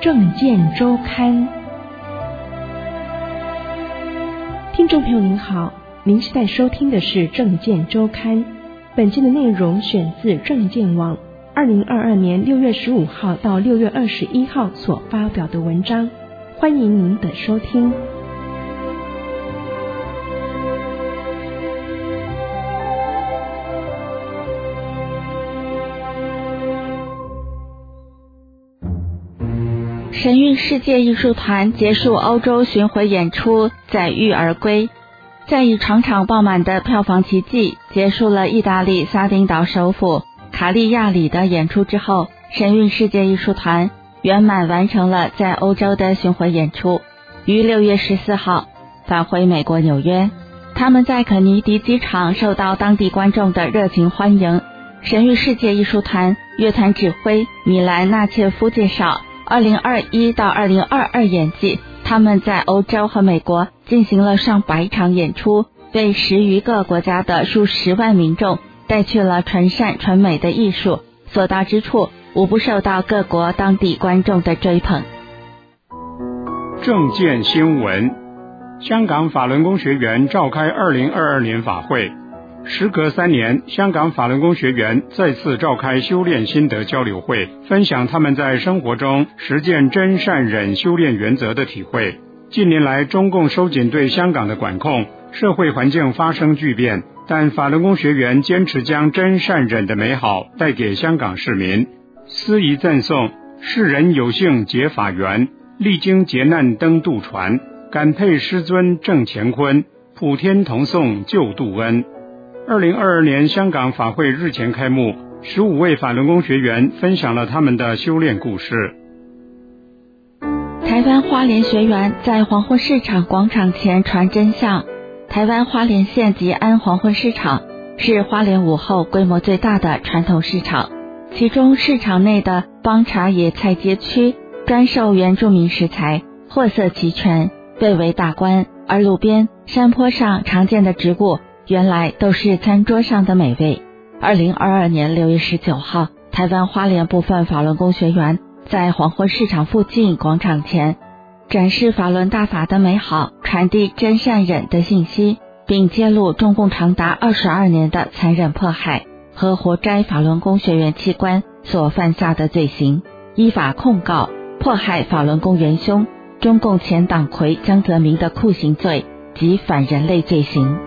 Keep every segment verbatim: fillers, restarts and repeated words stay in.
政见周刊。听众朋友您好，您现在收听的是政见周刊，本期的内容选自政见网二零二二年六月十五号到六月二十一号所发表的文章，欢迎您的收听。 神韵世界艺术团结束欧洲巡回演出，载誉而归。在以场场爆满的票房奇迹结束了意大利撒丁岛首府卡利亚里的演出之后，神韵世界艺术团圆满完成了在欧洲的巡回演出，于六月十四号返回美国纽约。他们在肯尼迪机场受到当地观众的热情欢迎。神韵世界艺术团乐团指挥米兰纳切夫介绍，二零二一到二零二二演季，他们在欧洲和美国进行了上百场演出，为十余个国家的数十万民众带去了纯善纯美的艺术，所到之处无不受到各国当地观众的追捧。 政见新闻，香港法轮功学员召开二零二二年法会。时隔三年，香港法轮功学员再次召开修炼心得交流会，分享他们在生活中实践真善忍修炼原则的体会。近年来，中共收紧对香港的管控，社会环境发生巨变，但法轮功学员坚持将真善忍的美好带给香港市民。司仪赠送，世人有幸结法缘，历经劫难登渡船，感佩师尊郑乾坤，普天同颂救度恩。二零二二年香港法会日前开幕，十五位法轮功学员分享了他们的修炼故事。 台湾花莲学员在黄昏市场广场前传真相。台湾花莲县吉安黄昏市场是花莲午后规模最大的传统市场，其中市场内的帮茶野菜街区专售原住民食材，货色齐全，蔚为大观，而路边山坡上常见的植物原来都是餐桌上的美味。二零二二年六月十九号，台湾花莲部分法轮功学员在黄昏市场附近广场前展示法轮大法的美好，传递真善忍的信息，并揭露中共长达二十二年的残忍迫害和活摘法轮功学员器官所犯下的罪行，依法控告迫害法轮功元凶中共前党魁江泽民的酷刑罪及反人类罪行。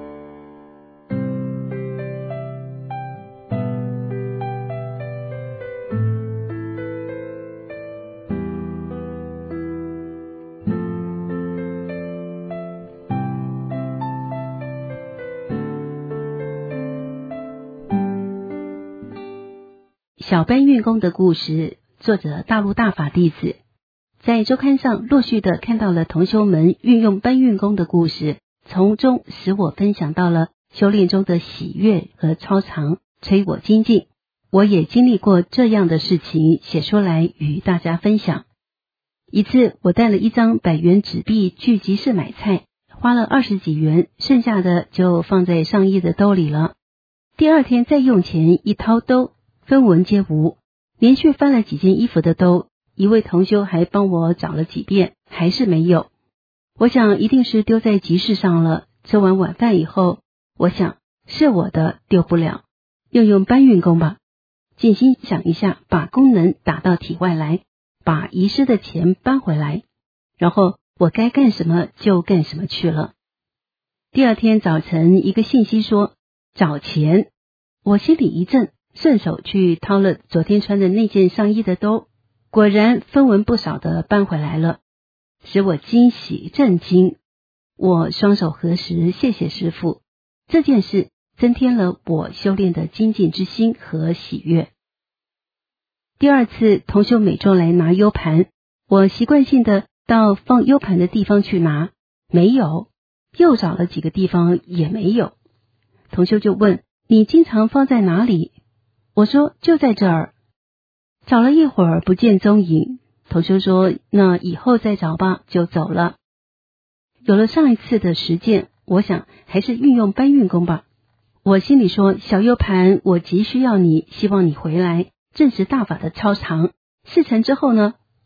小搬运工的故事，作者大陆大法弟子。在周刊上陆续的看到了同修们运用搬运工的故事，从中使我分享到了修炼中的喜悦和超常，催我精进。我也经历过这样的事情，写出来与大家分享。一次我带了一张百元纸币去集市买菜，花了二十几元，剩下的就放在上衣的兜里了。第二天再用钱，一掏兜分文皆无，连续翻了几件衣服的兜，一位同修还帮我找了几遍，还是没有。我想一定是丢在集市上了。吃完晚饭以后，我想是我的丢不了，用用搬运工吧。静心想一下，把功能打到体外来，把遗失的钱搬回来，然后我该干什么就干什么去了。第二天早晨，一个信息说找钱，我心里一震，顺手去掏了昨天穿的那件上衣的兜，果然分文不少的搬回来了，使我惊喜震惊。我双手合十，谢谢师父。这件事增添了我修炼的精进之心和喜悦。第二次同修每周来拿 U 盘，我习惯性的到放 U 盘的地方去拿，没有，又找了几个地方也没有。同修就问，你经常放在哪里？我说就在这儿。找了一会儿不见踪影，同修说那以后再找吧，就走了。有了上一次的实践，我想还是运用搬运工吧。我心里说，小 U 盘我急需要你，希望你回来证实大法的超常。事成之后呢，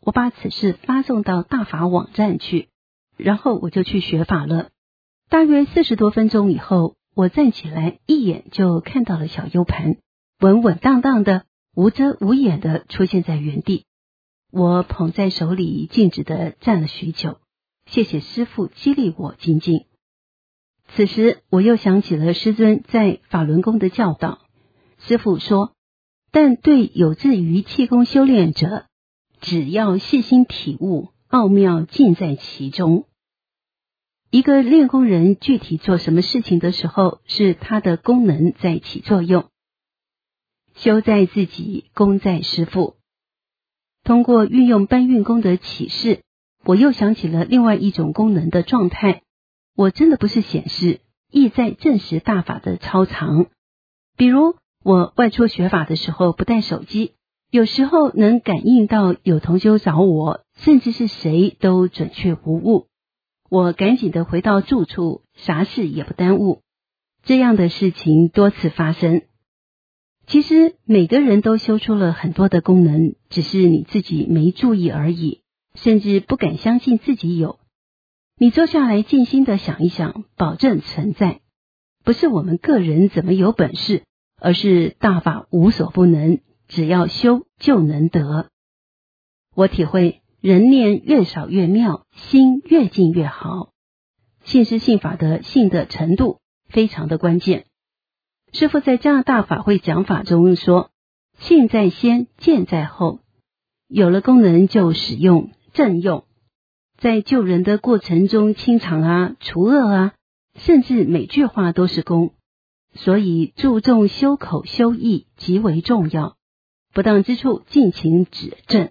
我把此事发送到大法网站去，然后我就去学法了。大约四十多分钟以后，我站起来，一眼就看到了小 U 盘，稳稳当当的，无遮无掩的出现在原地。我捧在手里，静止的站了许久，谢谢师父激励我精进。此时我又想起了师尊在法轮功的教导，师父说，但对有志于气功修炼者，只要细心体悟，奥妙尽在其中。一个练功人具体做什么事情的时候，是他的功能在起作用。修在自己，功在师父。通过运用搬运功的启示，我又想起了另外一种功能的状态。我真的不是显示，意在证实大法的超常。比如我外出学法的时候不带手机，有时候能感应到有同修找我，甚至是谁都准确无误。我赶紧的回到住处，啥事也不耽误。这样的事情多次发生。其实每个人都修出了很多的功能，只是你自己没注意而已，甚至不敢相信自己有。你坐下来静心的想一想，保证存在。不是我们个人怎么有本事，而是大法无所不能，只要修就能得。我体会人念越少越妙，心越静越好。信师信法的信的程度非常的关键。师父在加拿大法会讲法中说，信在先，见在后。有了功能就使用，正用。在救人的过程中清场啊，除恶啊，甚至每句话都是功。所以注重修口修意极为重要，不当之处尽情指正。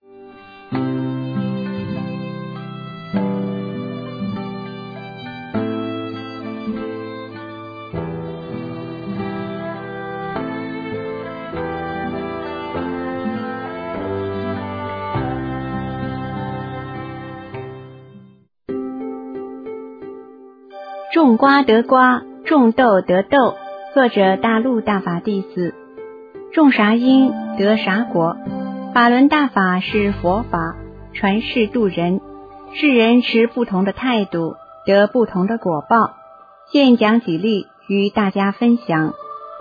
种瓜得瓜，种豆得豆。作者大陆大法弟子。种啥因得啥果。法轮大法是佛法，传世度人，世人持不同的态度，得不同的果报。现讲几例与大家分享。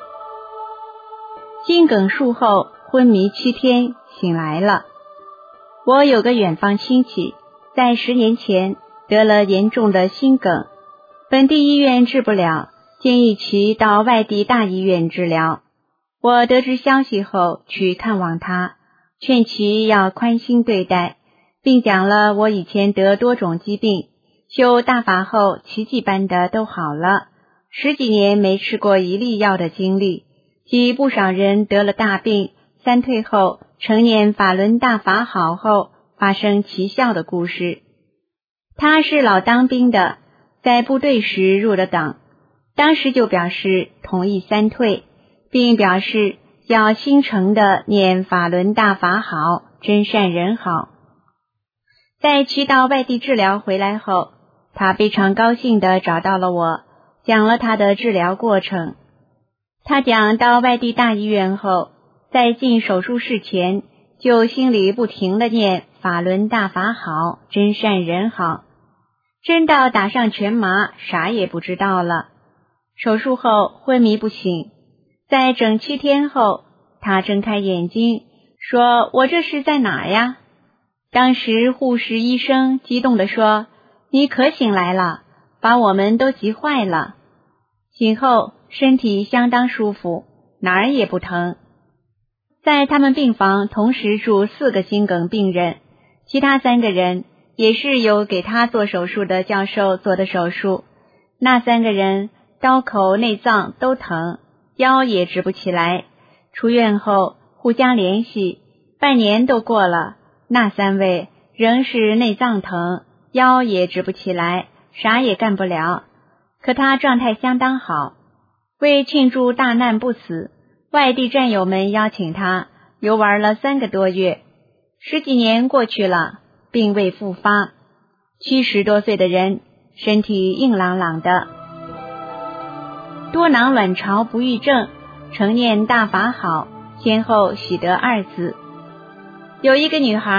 心梗术后昏迷七天，醒来了。我有个远方亲戚，在十年前得了严重的心梗，本地医院治不了，建议其到外地大医院治疗。我得知消息后去看望他，劝其要宽心对待，并讲了我以前得多种疾病，修大法后奇迹般的都好了，十几年没吃过一粒药的经历，及不少人得了大病，三退后成念法轮大法好后发生奇效的故事。他是老当兵的，在部队时入了党，当时就表示同意三退，并表示要心诚的念法轮大法好，真善人好。在其到外地治疗回来后，他非常高兴地找到了我，讲了他的治疗过程。他讲到外地大医院后，在进手术室前就心里不停地念法轮大法好，真善人好。真到打上全麻，啥也不知道了。手术后昏迷不醒，在整七天后，他睁开眼睛，说我这是在哪呀？当时护士医生激动地说，你可醒来了，把我们都急坏了。醒后身体相当舒服，哪儿也不疼。在他们病房同时住四个心梗病人，其他三个人也是由给他做手术的教授做的手术，那三个人刀口内脏都疼，腰也直不起来。出院后互相联系，半年都过了，那三位仍是内脏疼，腰也直不起来，啥也干不了。可他状态相当好，为庆祝大难不死，外地战友们邀请他游玩了三个多月。十几年过去了，并未复发，七十多岁的人，身体硬朗朗的。多囊卵巢不育症，成念大法好，先后喜得二子。有一个女孩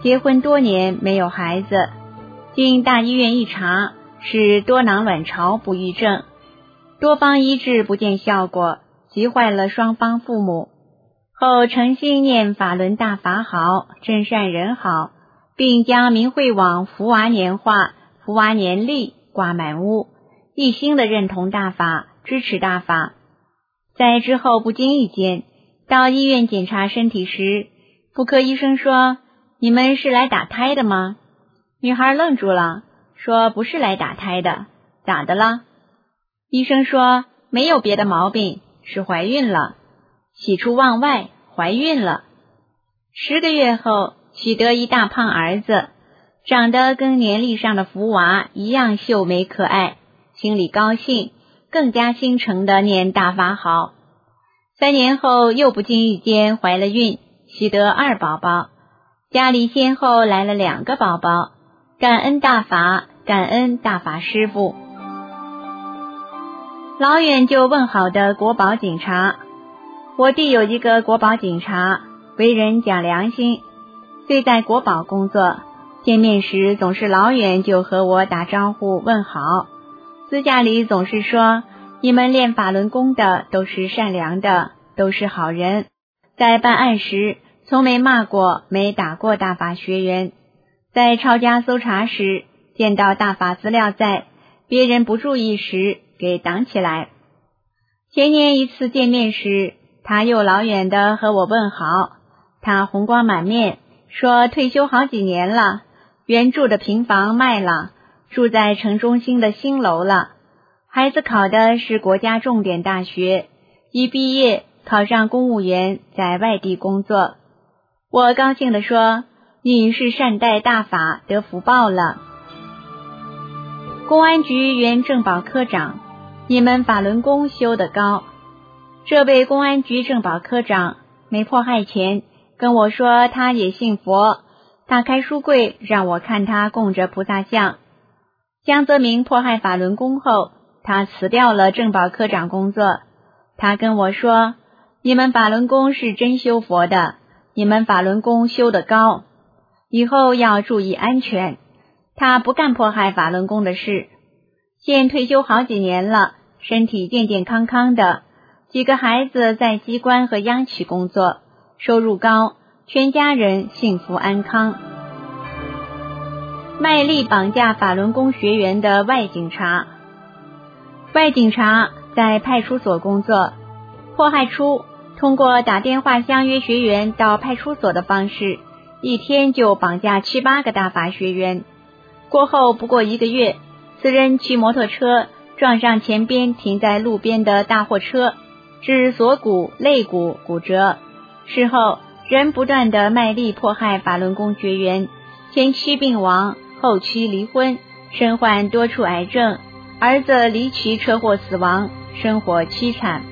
结婚多年没有孩子，经大医院一查，是多囊卵巢不育症，多方医治不见效果，急坏了双方父母。后诚心念法轮大法好，真善人好，并将明慧网福娃年画、福娃年历挂满屋，一心的认同大法，支持大法。在之后不经意间，到医院检查身体时，妇科医生说：“你们是来打胎的吗？”女孩愣住了，说：“不是来打胎的，咋的了？”医生说：“没有别的毛病，是怀孕了，喜出望外，怀孕了。”十个月后，取得一大胖儿子，长得跟年历上的福娃一样秀美可爱，心里高兴，更加心诚的念大法好。三年后又不经意间怀了孕，喜得二宝宝，家里先后来了两个宝宝，感恩大法，感恩大法师父。老远就问好的国宝警察，我弟有一个国宝警察，为人讲良心，虽在国宝工作，见面时总是老远就和我打招呼问好，私下里总是说，你们练法轮功的都是善良的，都是好人，在办案时从没骂过没打过大法学员，在抄家搜查时见到大法资料在，别人不注意时给挡起来。前年一次见面时，他又老远的和我问好，他红光满面，说退休好几年了，原住的平房卖了，住在城中心的新楼了，孩子考的是国家重点大学，一毕业考上公务员，在外地工作。我高兴地说，你是善待大法，得福报了。公安局原政保科长，你们法轮功修得高。这位公安局政保科长没迫害前跟我说他也信佛，打开书柜让我看他供着菩萨像。江泽民迫害法轮功后，他辞掉了政保科长工作。他跟我说，你们法轮功是真修佛的，你们法轮功修得高，以后要注意安全。他不干迫害法轮功的事，现退休好几年了，身体健健康康的，几个孩子在机关和央企工作，收入高，全家人幸福安康。卖力绑架法轮功学员的外警察，外警察在派出所工作，迫害出通过打电话相约学员到派出所的方式，一天就绑架七八个大法学员。过后不过一个月，此人骑摩托车撞上前边停在路边的大货车，致锁骨、肋骨骨折。事后仍不断的卖力迫害法轮功学员，前妻病亡，后妻离婚，身患多处癌症，儿子离奇车祸死亡，生活凄惨。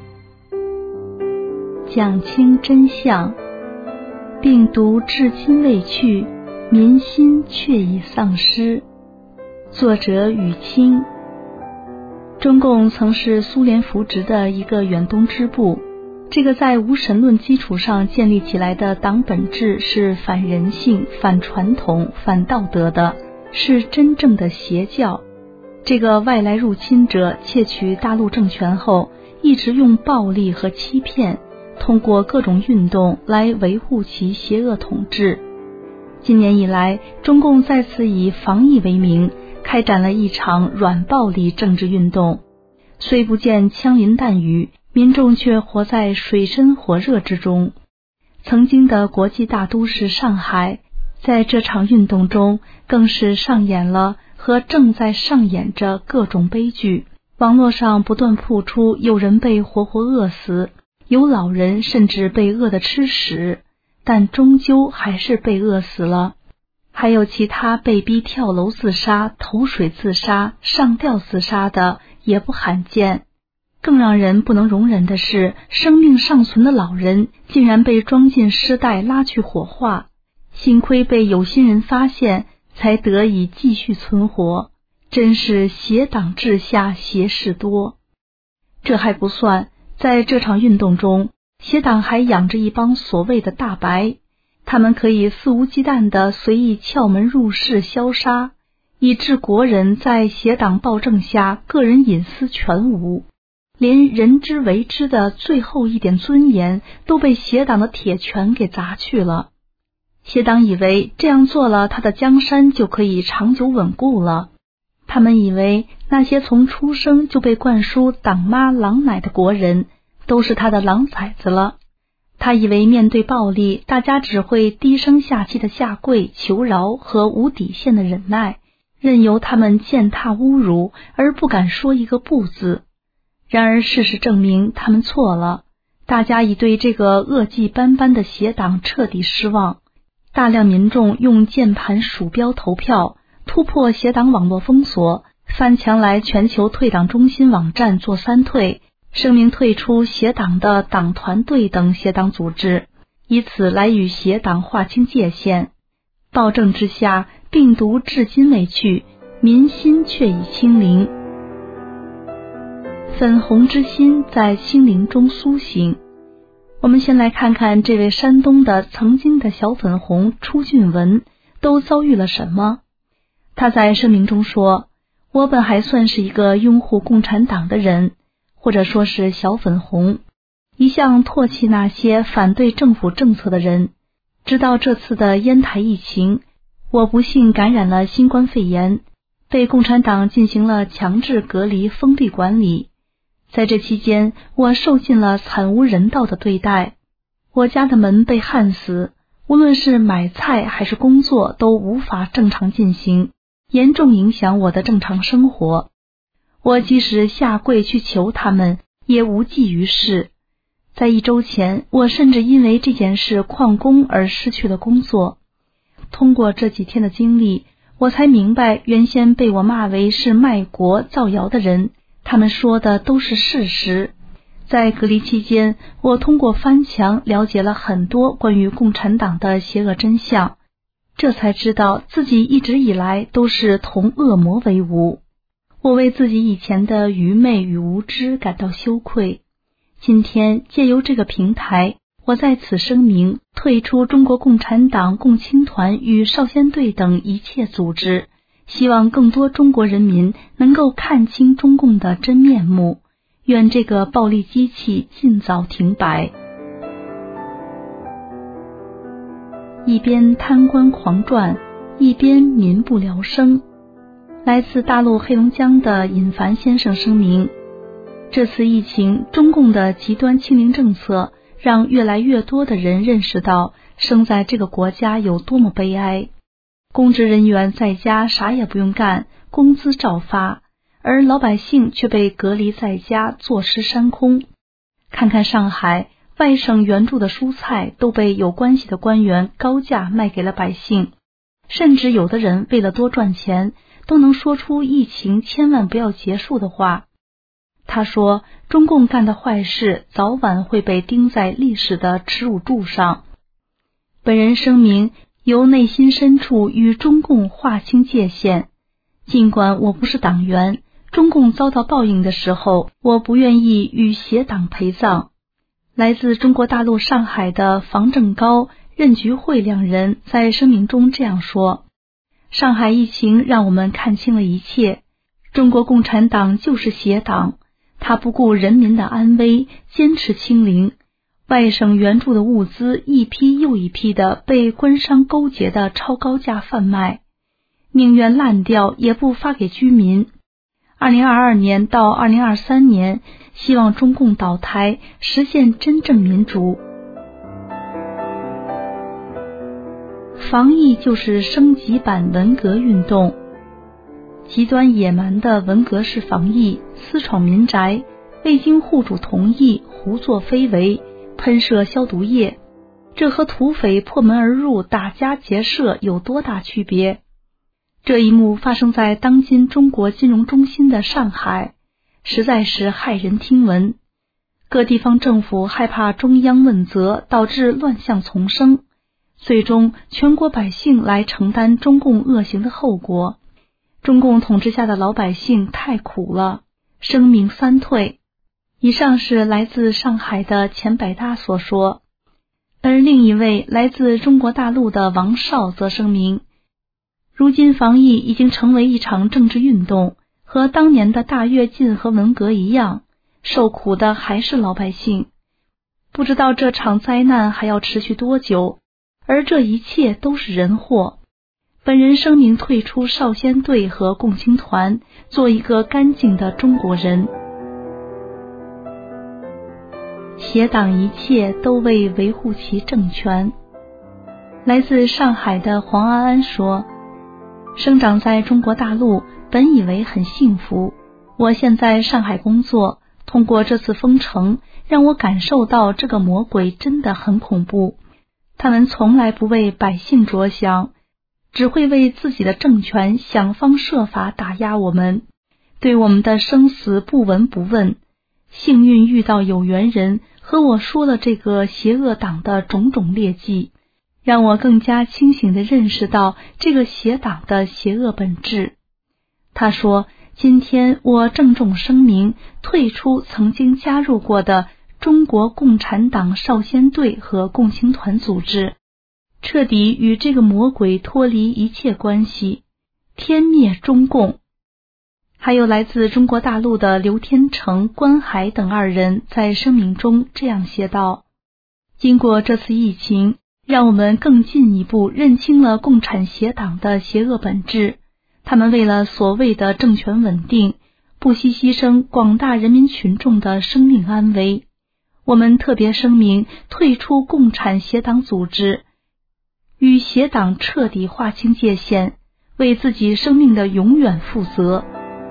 讲清真相，病毒至今未去，民心却已丧失。作者雨清。中共曾是苏联扶植的一个远东支部，这个在无神论基础上建立起来的党本质是反人性、反传统、反道德的，是真正的邪教。这个外来入侵者窃取大陆政权后，一直用暴力和欺骗，通过各种运动来维护其邪恶统治。今年以来，中共再次以防疫为名，开展了一场软暴力政治运动。虽不见枪林弹雨，民众却活在水深火热之中。曾经的国际大都市上海，在这场运动中更是上演了和正在上演着各种悲剧。网络上不断曝出有人被活活饿死，有老人甚至被饿得吃屎，但终究还是被饿死了。还有其他被逼跳楼自杀、投水自杀、上吊自杀的也不罕见。更让人不能容忍的是，生命尚存的老人竟然被装进尸袋拉去火化，幸亏被有心人发现，才得以继续存活。真是邪党治下邪事多。这还不算，在这场运动中，邪党还养着一帮所谓的大白， 他们可以肆无忌惮地随意撬门入室消杀，以致国人在邪党暴政下个人隐私全无，连人之为之的最后一点尊严都被邪党的铁拳给砸去了。邪党以为这样做了，他的江山就可以长久稳固了。他们以为那些从出生就被灌输党妈狼奶的国人都是他的狼崽子了。他以为面对暴力，大家只会低声下气的下跪求饶和无底线的忍耐，任由他们践踏侮辱，而不敢说一个不字。然而事实证明他们错了，大家已对这个恶迹斑斑的邪党彻底失望。大量民众用键盘鼠标投票，突破邪党网络封锁，翻墙来全球退党中心网站做三退，声明退出邪党的党团队等邪党组织，以此来与邪党划清界限。暴政之下，病毒至今未去，民心却已清零。粉红之心在心灵中苏醒。我们先来看看这位山东的曾经的小粉红初俊文都遭遇了什么。他在声明中说，我本还算是一个拥护共产党的人，或者说是小粉红，一向唾弃那些反对政府政策的人。直到这次的烟台疫情，我不幸感染了新冠肺炎，被共产党进行了强制隔离封闭管理。在这期间，我受尽了惨无人道的对待。我家的门被焊死，无论是买菜还是工作都无法正常进行，严重影响我的正常生活。我即使下跪去求他们，也无济于事。在一周前，我甚至因为这件事旷工而失去了工作。通过这几天的经历，我才明白，原先被我骂为是卖国造谣的人，他们说的都是事实。在隔离期间，我通过翻墙了解了很多关于共产党的邪恶真相，这才知道自己一直以来都是同恶魔为伍。我为自己以前的愚昧与无知感到羞愧。今天借由这个平台，我在此声明，退出中国共产党共青团与少先队等一切组织，希望更多中国人民能够看清中共的真面目，愿这个暴力机器尽早停摆。一边贪官狂赚，一边民不聊生。来自大陆黑龙江的尹凡先生声明，这次疫情，中共的极端清零政策让越来越多的人认识到生在这个国家有多么悲哀。公职人员在家啥也不用干，工资照发，而老百姓却被隔离在家，坐吃山空。看看上海，外省援助的蔬菜都被有关系的官员高价卖给了百姓，甚至有的人为了多赚钱，都能说出疫情千万不要结束的话。他说，中共干的坏事早晚会被钉在历史的耻辱柱上。本人声明，由内心深处与中共划清界限。尽管我不是党员，中共遭到报应的时候，我不愿意与邪党陪葬。来自中国大陆上海的房正高、任菊慧两人在声明中这样说，上海疫情让我们看清了一切，中国共产党就是邪党，他不顾人民的安危，坚持清零，外省援助的物资一批又一批的被官商勾结的超高价贩卖，宁愿烂掉也不发给居民。二零二二年到二零二三年，希望中共倒台，实现真正民主。防疫就是升级版文革运动，极端野蛮的文革式防疫，私闯民宅，未经户主同意胡作非为，喷射消毒液，这和土匪破门而入打家劫舍有多大区别？这一幕发生在当今中国金融中心的上海，实在是骇人听闻。各地方政府害怕中央问责，导致乱象丛生，最终全国百姓来承担中共恶行的后果。中共统治下的老百姓太苦了，声明三退。以上是来自上海的钱百大所说。 而另一位来自中国大陆的王少则声明，如今防疫已经成为一场政治运动，和当年的大跃进和文革一样，受苦的还是老百姓。不知道这场灾难还要持续多久，而这一切都是人祸。本人声明退出少先队和共青团，做一个干净的中国人。邪党一切都为维护其政权。来自上海的黄安安说，生长在中国大陆，本以为很幸福。我现在上海工作，通过这次封城，让我感受到这个魔鬼真的很恐怖。他们从来不为百姓着想，只会为自己的政权想方设法打压我们，对我们的生死不闻不问。幸运遇到有缘人和我说了这个邪恶党的种种劣迹，让我更加清醒地认识到这个邪党的邪恶本质。他说，今天我郑重声明，退出曾经加入过的中国共产党少先队和共青团组织，彻底与这个魔鬼脱离一切关系，天灭中共。还有来自中国大陆的刘天成、关海等二人在声明中这样写道，经过这次疫情，让我们更进一步认清了共产邪党的邪恶本质。他们为了所谓的政权稳定，不惜牺牲广大人民群众的生命安危。我们特别声明，退出共产邪党组织，与邪党彻底划清界限，为自己生命的永远负责。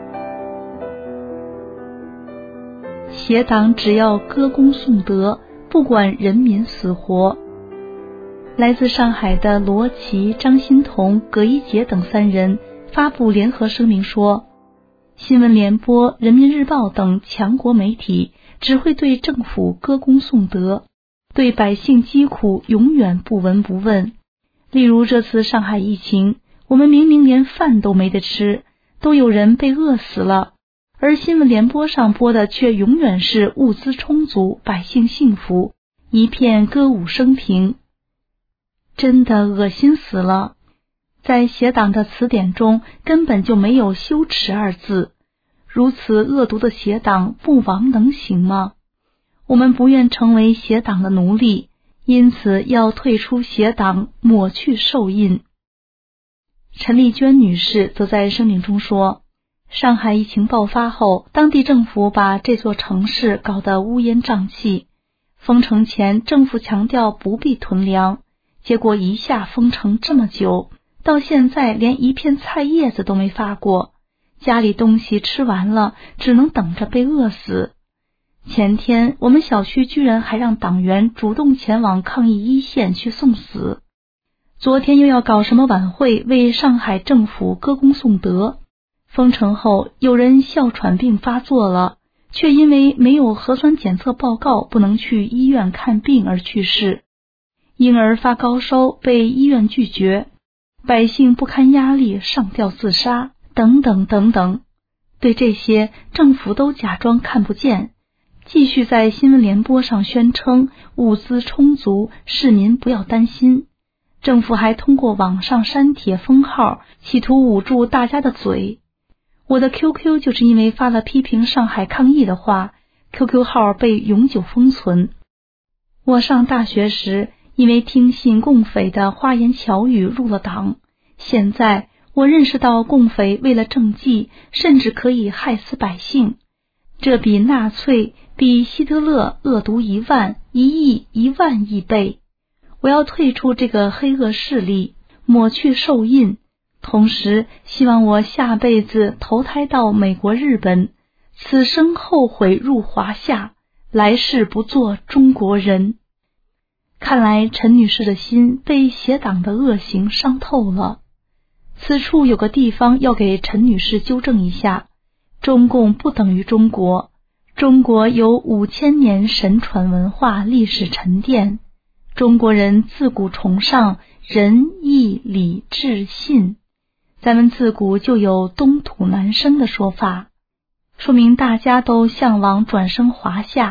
邪党只要歌功颂德，不管人民死活。来自上海的罗琦、张欣彤、葛一杰等三人发布联合声明说，新闻联播、人民日报等强国媒体只会对政府歌功颂德，对百姓疾苦永远不闻不问。例如这次上海疫情，我们明明连饭都没得吃，都有人被饿死了，而新闻联播上播的却永远是物资充足，百姓幸福，一片歌舞升平。真的恶心死了。在邪党的词典中根本就没有羞耻二字，如此恶毒的邪党不亡能行吗？我们不愿成为邪党的奴隶，因此要退出邪党，抹去受印。陈丽娟女士则在声明中说，上海疫情爆发后，当地政府把这座城市搞得乌烟瘴气，封城前政府强调不必囤粮，结果一下封城这么久，到现在连一片菜叶子都没发过，家里东西吃完了，只能等着被饿死。前天我们小区居然还让党员主动前往抗疫一线去送死，昨天又要搞什么晚会为上海政府歌功颂德。封城后有人哮喘病发作了，却因为没有核酸检测报告不能去医院看病而去世，婴儿发高烧被医院拒绝，百姓不堪压力上吊自杀，等等等等。对这些政府都假装看不见，继续在新闻联播上宣称物资充足，市民不要担心。政府还通过网上删帖封号，企图捂住大家的嘴。我的 Q Q 就是因为发了批评上海抗议的话， Q Q 号被永久封存。我上大学时因为听信共匪的花言巧语入了党，现在我认识到共匪为了政绩甚至可以害死百姓，这比纳粹比希特勒恶毒一万一亿一万亿倍。我要退出这个黑恶势力，抹去受印，同时希望我下辈子投胎到美国日本，此生后悔入华夏，来世不做中国人。看来陈女士的心被邪党的恶行伤透了。此处有个地方要给陈女士纠正一下，中共不等于中国，中国有五千年神传文化历史沉淀，中国人自古崇尚仁义礼智信，咱们自古就有东土南生的说法，说明大家都向往转生华夏，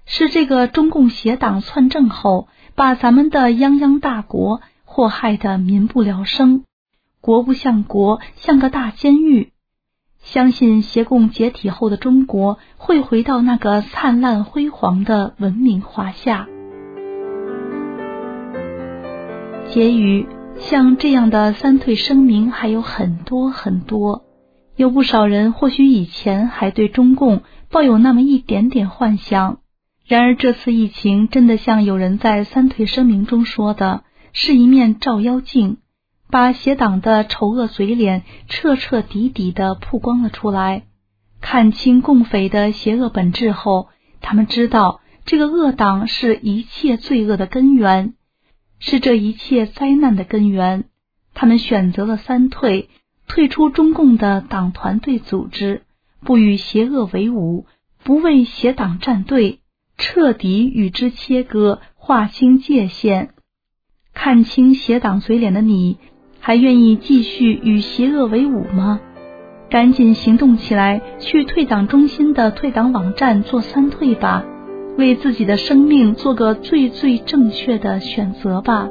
是这个中共邪党篡政后，把咱们的泱泱大国祸害得民不聊生，国不像国，像个大监狱。相信邪共解体后的中国会回到那个灿烂辉煌的文明华夏。结语，像这样的三退声明还有很多很多，有不少人或许以前还对中共抱有那么一点点幻想，然而这次疫情真的像有人在三退声明中说的，是一面照妖镜，把邪党的丑恶嘴脸彻彻底底地曝光了出来。看清共匪的邪恶本质后，他们知道这个恶党是一切罪恶的根源，是这一切灾难的根源。他们选择了三退，退出中共的党团队组织，不与邪恶为伍，不为邪党站队，彻底与之切割，划清界限。看清邪党嘴脸的你，还愿意继续与邪恶为伍吗？赶紧行动起来，去退党中心的退党网站做三退吧，为自己的生命做个最最正确的选择吧。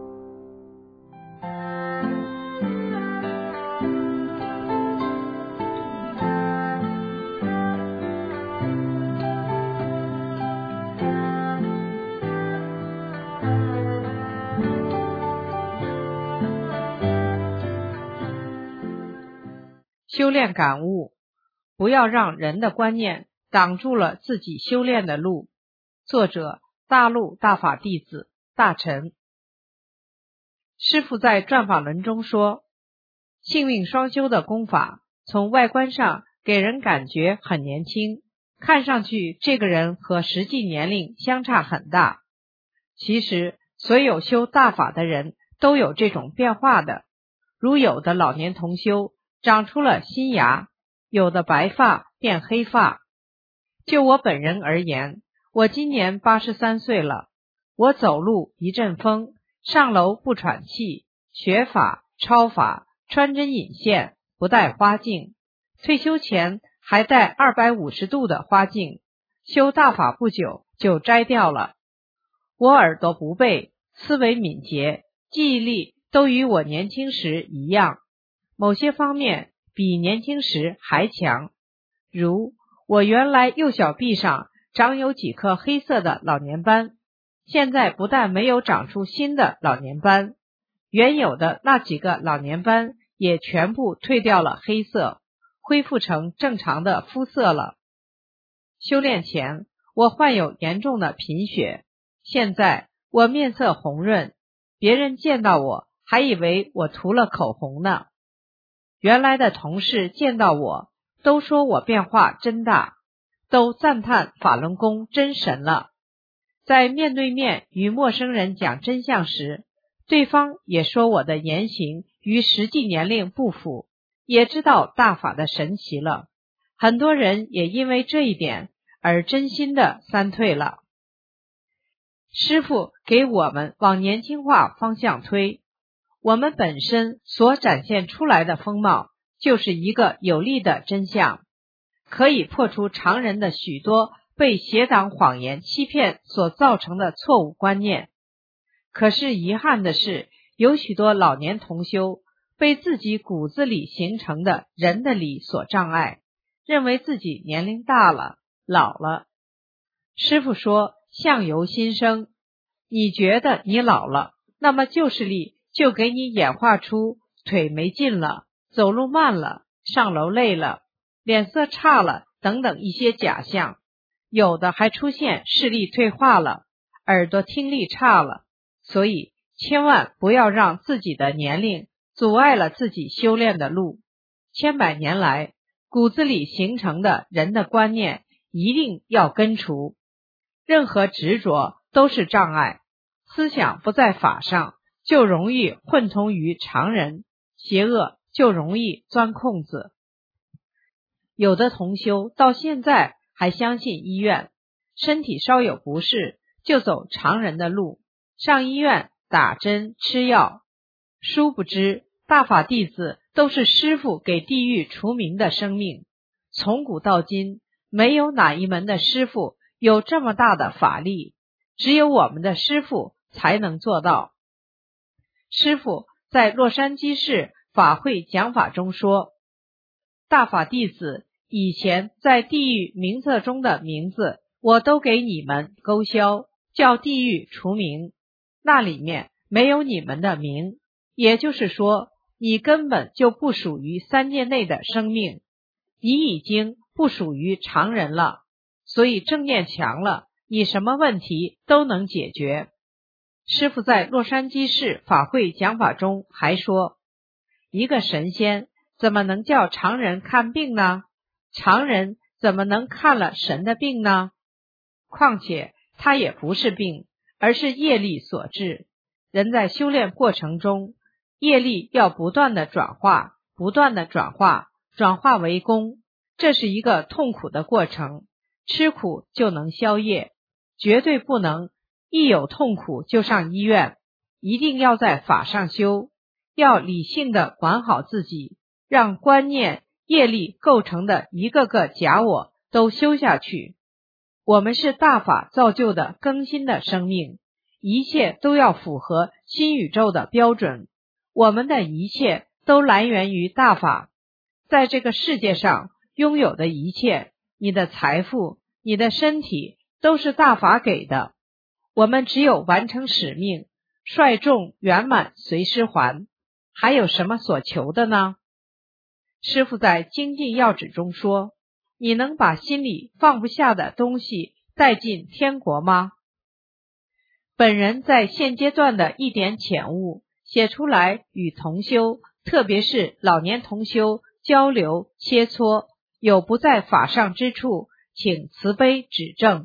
修炼感悟，不要让人的观念挡住了自己修炼的路。作者：大陆大法弟子大臣。师父在转法轮中说，性命双修的功法从外观上给人感觉很年轻，看上去这个人和实际年龄相差很大。其实所有修大法的人都有这种变化的，如有的老年同修长出了新牙，有的白发变黑发。就我本人而言，我今年八十三岁了，我走路一阵风，上楼不喘气，学法超法，穿针引线，不戴花镜。退休前还戴二百五十度的花镜，修大法不久就摘掉了。我耳朵不背，思维敏捷，记忆力都与我年轻时一样，某些方面比年轻时还强。如我原来右小臂上长有几颗黑色的老年斑，现在不但没有长出新的老年斑，原有的那几个老年斑也全部退掉了黑色，恢复成正常的肤色了。修炼前我患有严重的贫血，现在我面色红润，别人见到我还以为我涂了口红呢。原来的同事见到我都说我变化真大，都赞叹法轮功真神了。在面对面与陌生人讲真相时，对方也说我的言行与实际年龄不符，也知道大法的神奇了。很多人也因为这一点而真心的三退了。师父给我们往年轻化方向推，我们本身所展现出来的风貌就是一个有力的真相，可以破除常人的许多被邪党谎言欺骗所造成的错误观念。可是遗憾的是，有许多老年同修被自己骨子里形成的人的理所障碍，认为自己年龄大了，老了。师父说，相由心生，你觉得你老了，那么旧视力就给你演化出腿没劲了，走路慢了，上楼累了，脸色差了等等一些假象，有的还出现视力退化了，耳朵听力差了。所以千万不要让自己的年龄阻碍了自己修炼的路。千百年来骨子里形成的人的观念一定要根除，任何执着都是障碍，思想不在法上，就容易混同于常人，邪恶就容易钻空子。有的同修到现在还相信医院，身体稍有不适就走常人的路，上医院打针吃药。殊不知大法弟子都是师父给地狱除名的生命，从古到今没有哪一门的师父有这么大的法力，只有我们的师父才能做到。师父在洛杉矶市法会讲法中说，大法弟子以前在地狱名册中的名字我都给你们勾销，叫地狱除名，那里面没有你们的名，也就是说你根本就不属于三界内的生命，你已经不属于常人了，所以正念强了，你什么问题都能解决。师父在洛杉矶市法会讲法中还说，一个神仙怎么能叫常人看病呢？常人怎么能看了神的病呢？况且它也不是病，而是业力所致。人在修炼过程中，业力要不断的转化，不断的转化，转化为功，这是一个痛苦的过程。吃苦就能消业，绝对不能一有痛苦就上医院，一定要在法上修，要理性的管好自己，让观念业力构成的一个个假我都修下去。我们是大法造就的更新的生命，一切都要符合新宇宙的标准，我们的一切都来源于大法。在这个世界上拥有的一切，你的财富，你的身体，都是大法给的，我们只有完成使命，率众圆满随师还，还有什么所求的呢？师父在精进要旨中说，你能把心里放不下的东西带进天国吗？本人在现阶段的一点浅悟写出来与同修，特别是老年同修交流切磋，有不在法上之处，请慈悲指正。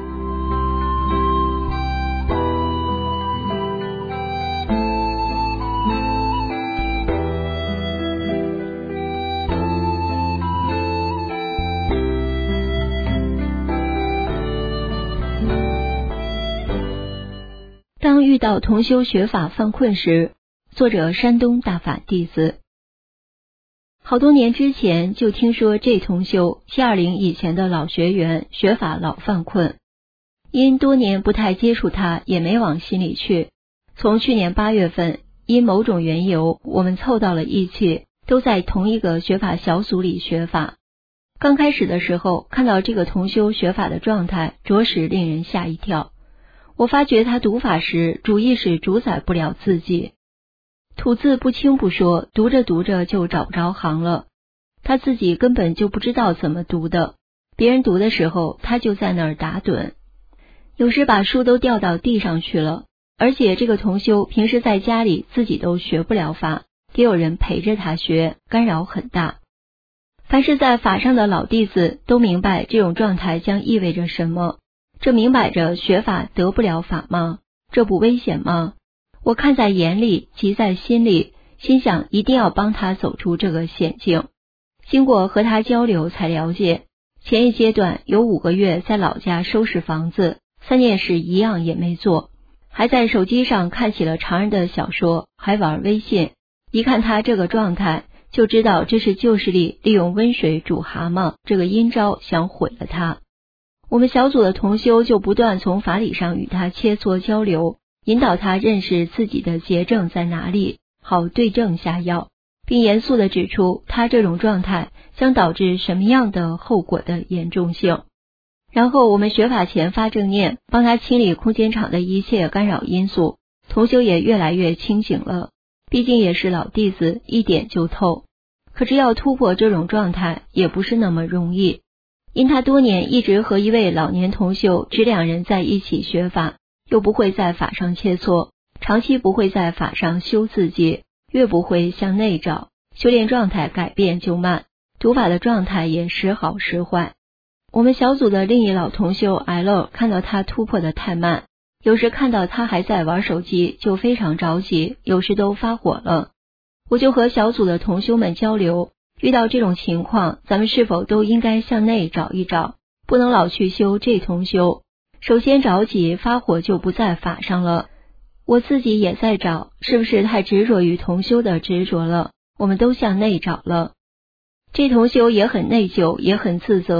当遇到同修学法犯困时，作者山东大法弟子。好多年之前就听说这同修七二零以前的老学员学法老犯困，因多年不太接触他，也没往心里去。从去年八月份，因某种缘由，我们凑到了一起，都在同一个学法小组里学法。刚开始的时候，看到这个同修学法的状态，着实令人吓一跳。我发觉他读法时主意识主宰不了自己，吐字不清不说，读着读着就找不着行了。他自己根本就不知道怎么读的，别人读的时候他就在那儿打盹，有时把书都掉到地上去了。而且这个同修平时在家里自己都学不了法，得有人陪着他学，干扰很大。凡是在法上的老弟子都明白这种状态将意味着什么，这明摆着学法得不了法吗？这不危险吗？我看在眼里，急在心里，心想一定要帮他走出这个险境。经过和他交流才了解，前一阶段有五个月在老家收拾房子，三件事一样也没做，还在手机上看起了常人的小说，还玩微信。一看他这个状态，就知道这是旧势力利用温水煮蛤蟆这个阴招想毁了他。我们小组的同修就不断从法理上与他切磋交流，引导他认识自己的结症在哪里，好对症下药，并严肃地指出他这种状态将导致什么样的后果的严重性。然后我们学法前发正念，帮他清理空间场的一切干扰因素，同修也越来越清醒了，毕竟也是老弟子，一点就透。可是要突破这种状态也不是那么容易，因他多年一直和一位老年同修只两人在一起学法，又不会在法上切磋，长期不会在法上修自己，越不会向内找，修炼状态改变就慢，读法的状态也时好时坏。我们小组的另一老同修 L 看到他突破的太慢，有时看到他还在玩手机就非常着急，有时都发火了。我就和小组的同修们交流，遇到这种情况，咱们是否都应该向内找一找，不能老去修这同修。首先着急发火就不在法上了，我自己也在找，是不是太执着于同修的执着了，我们都向内找了。这同修也很内疚，也很自责，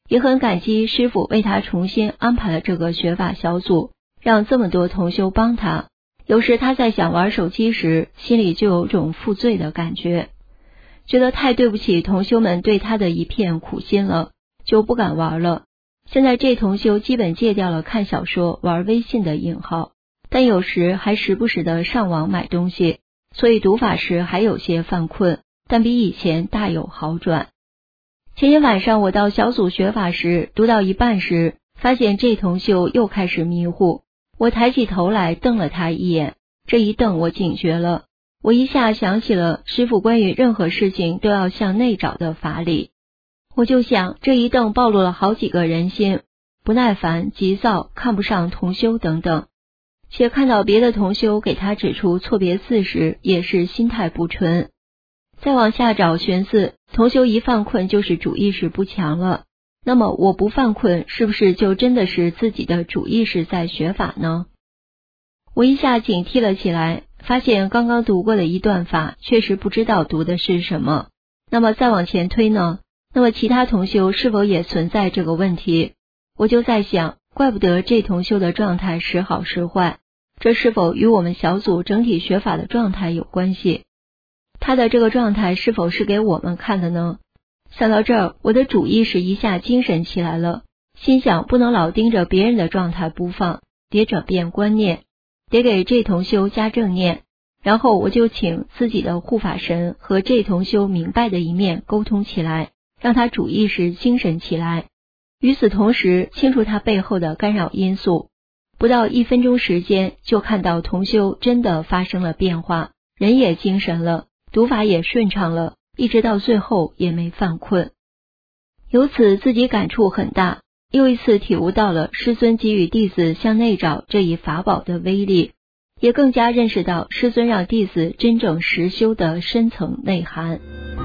也很感激师父为他重新安排了这个学法小组，让这么多同修帮他。有时他在想玩手机时，心里就有种负罪的感觉，觉得太对不起同修们对他的一片苦心了，就不敢玩了。现在这同修基本戒掉了看小说、玩微信的瘾号，但有时还时不时的上网买东西，所以读法时还有些犯困，但比以前大有好转。前天晚上我到小组学法时，读到一半时，发现这同修又开始迷糊。我抬起头来瞪了他一眼，这一瞪我警觉了，我一下想起了师父关于任何事情都要向内找的法理。我就想，这一瞪暴露了好几个人心，不耐烦、急躁、看不上同修等等。且看到别的同修给他指出错别字时，也是心态不纯。再往下找玄思，同修一犯困就是主意识不强了，那么我不犯困，是不是就真的是自己的主意识在学法呢？我一下警惕了起来，发现刚刚读过的一段法确实不知道读的是什么。那么再往前推呢？那么其他同修是否也存在这个问题？我就在想，怪不得这同修的状态时好时坏，这是否与我们小组整体学法的状态有关系？他的这个状态是否是给我们看的呢？想到这儿，我的主意识一下精神起来了，心想不能老盯着别人的状态不放，得转变观念，得给这同修加正念。然后我就请自己的护法神和这同修明白的一面沟通起来，让他主意识精神起来。与此同时，清除他背后的干扰因素。不到一分钟时间，就看到同修真的发生了变化，人也精神了，读法也顺畅了，一直到最后也没犯困。由此自己感触很大，又一次体悟到了师尊给予弟子向内找这一法宝的威力，也更加认识到师尊让弟子真正实修的深层内涵。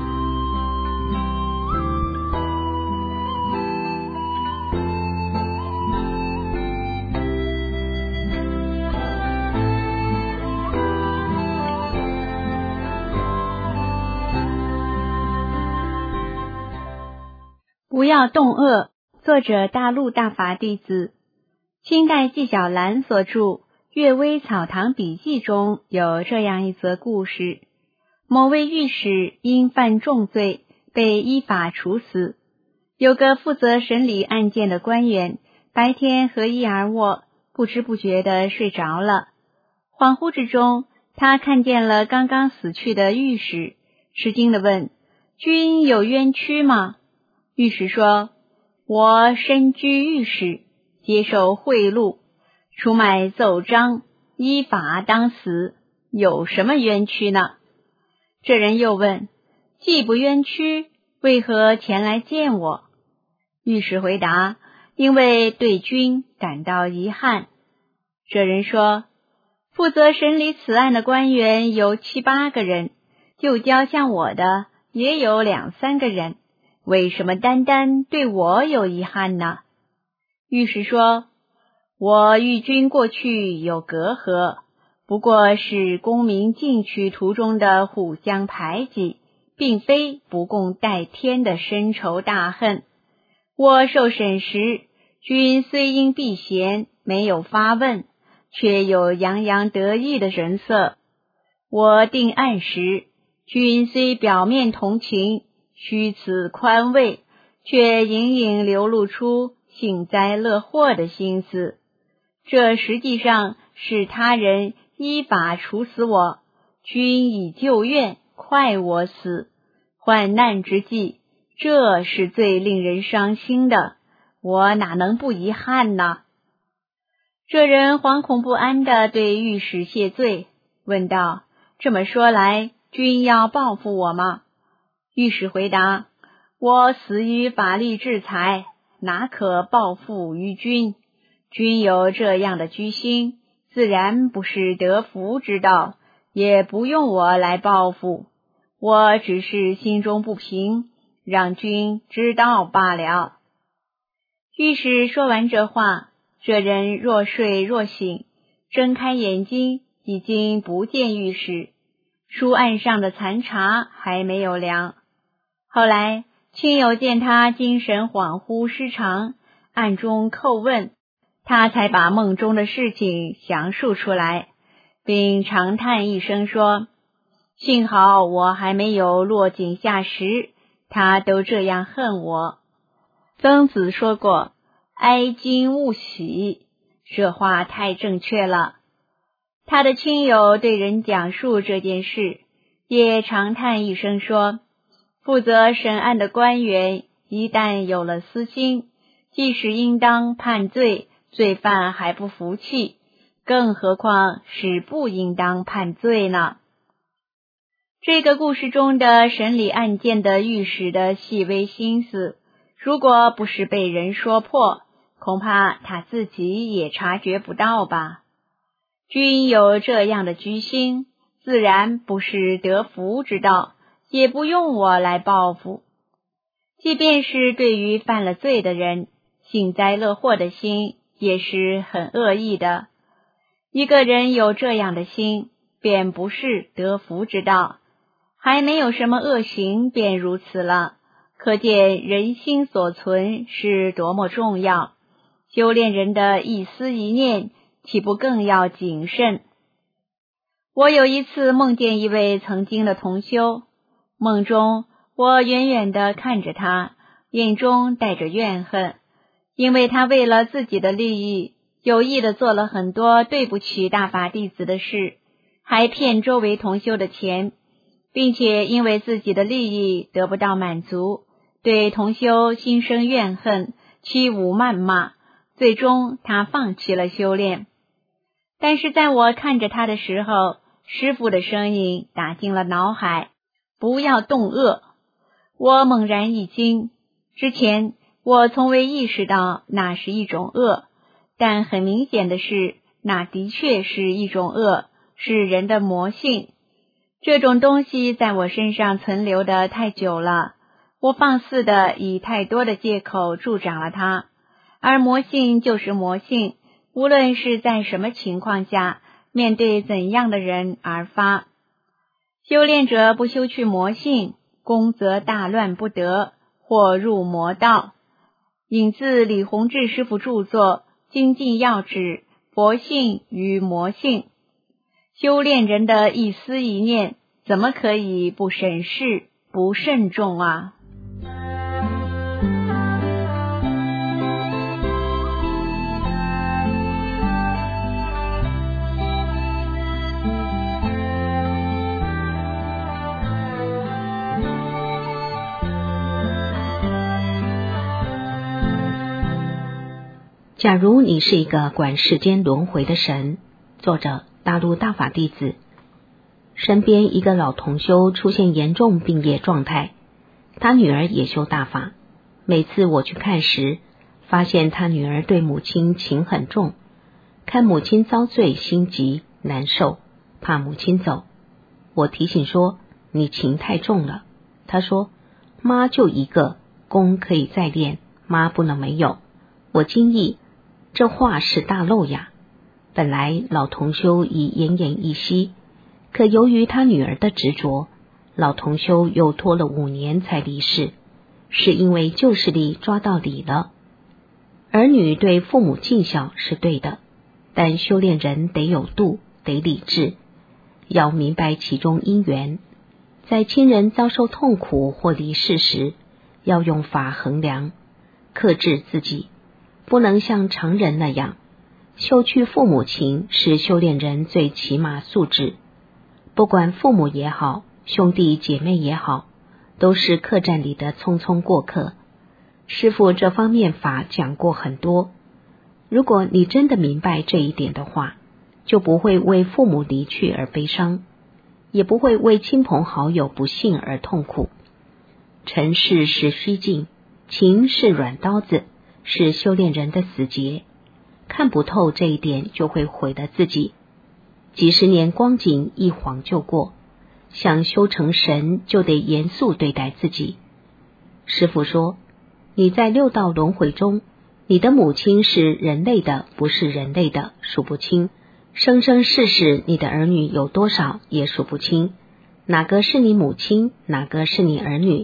不要动恶，作者大陆大法弟子。清代纪晓岚所著《岳微草堂笔记》中有这样一则故事：某位御史因犯重罪被依法处死，有个负责审理案件的官员白天合衣而卧，不知不觉地睡着了。恍惚之中，他看见了刚刚死去的御史，吃惊地问：君有冤屈吗？御史说：我身居御史，接受贿赂，出卖奏章，依法当死，有什么冤屈呢？这人又问：既不冤屈，为何前来见我？御史回答：因为对君感到遗憾。这人说：负责审理此案的官员有七八个人，就交像我的也有两三个人，为什么单单对我有遗憾呢？御史说：我与君过去有隔阂，不过是功名进取途中的互相排挤，并非不共戴天的深仇大恨。我受审时，君虽因避嫌没有发问，却有洋洋得意的神色。我定案时，君虽表面同情，虚此宽慰，却隐隐流露出幸灾乐祸的心思。这实际上是他人依法处死我，君以救怨，快我死。患难之际，这是最令人伤心的，我哪能不遗憾呢？这人惶恐不安地对御史谢罪，问道：这么说来，君要报复我吗？御史回答：我死于法律制裁，哪可报复于君？君有这样的居心，自然不是得福之道，也不用我来报复，我只是心中不平，让君知道罢了。御史说完这话，这人若睡若醒，睁开眼睛已经不见御史，书案上的残茶还没有凉。后来亲友见他精神恍惚失常，暗中叩问，他才把梦中的事情详述出来，并长叹一声说：幸好我还没有落井下石，他都这样恨我。曾子说过，哀今勿喜，这话太正确了。他的亲友对人讲述这件事，也长叹一声说，负责审案的官员一旦有了私心，即使应当判罪，罪犯还不服气，更何况是不应当判罪呢？这个故事中的审理案件的御史的细微心思，如果不是被人说破，恐怕他自己也察觉不到吧。君有这样的居心，自然不是得福之道，也不用我来报复。即便是对于犯了罪的人，幸灾乐祸的心也是很恶意的。一个人有这样的心，便不是得福之道，还没有什么恶行便如此了，可见人心所存是多么重要。修炼人的一思一念，岂不更要谨慎？我有一次梦见一位曾经的同修，梦中我远远地看着他，眼中带着怨恨，因为他为了自己的利益，有意地做了很多对不起大法弟子的事，还骗周围同修的钱，并且因为自己的利益得不到满足，对同修心生怨恨，欺侮谩骂，最终他放弃了修炼。但是在我看着他的时候，师父的声音打进了脑海，不要动恶。我猛然一惊，之前我从未意识到那是一种恶，但很明显的是，那的确是一种恶，是人的魔性。这种东西在我身上存留的太久了，我放肆的以太多的借口助长了它，而魔性就是魔性，无论是在什么情况下，面对怎样的人而发。修炼者不修去魔性，功则大乱不得，或入魔道。引自李洪志师父著作《精进要旨：佛性与魔性》。修炼人的一思一念，怎么可以不审视、不慎重啊？ 假如你是一个管世间轮回的神，作者大陆大法弟子。身边一个老同修出现严重病业状态，他女儿也修大法。每次我去看时，发现他女儿对母亲情很重，看母亲遭罪心急难受，怕母亲走。我提醒说，你情太重了。他说，妈就一个，功可以再练，妈不能没有。我惊异，这话是大漏呀。本来老同修已奄奄一息，可由于他女儿的执着，老同修又拖了五年才离世，是因为旧势力抓到理了。儿女对父母尽孝是对的，但修炼人得有度，得理智，要明白其中因缘。在亲人遭受痛苦或离世时，要用法衡量，克制自己，不能像常人那样。修去父母情是修炼人最起码素质。不管父母也好，兄弟姐妹也好，都是客栈里的匆匆过客。师父这方面法讲过很多，如果你真的明白这一点的话，就不会为父母离去而悲伤，也不会为亲朋好友不幸而痛苦。尘世是虚境，情是软刀子，是修炼人的死结。看不透这一点，就会毁了自己。几十年光景一晃就过，想修成神，就得严肃对待自己。师父说，你在六道轮回中，你的母亲是人类的，不是人类的，数不清。生生世世你的儿女有多少，也数不清。哪个是你母亲，哪个是你儿女，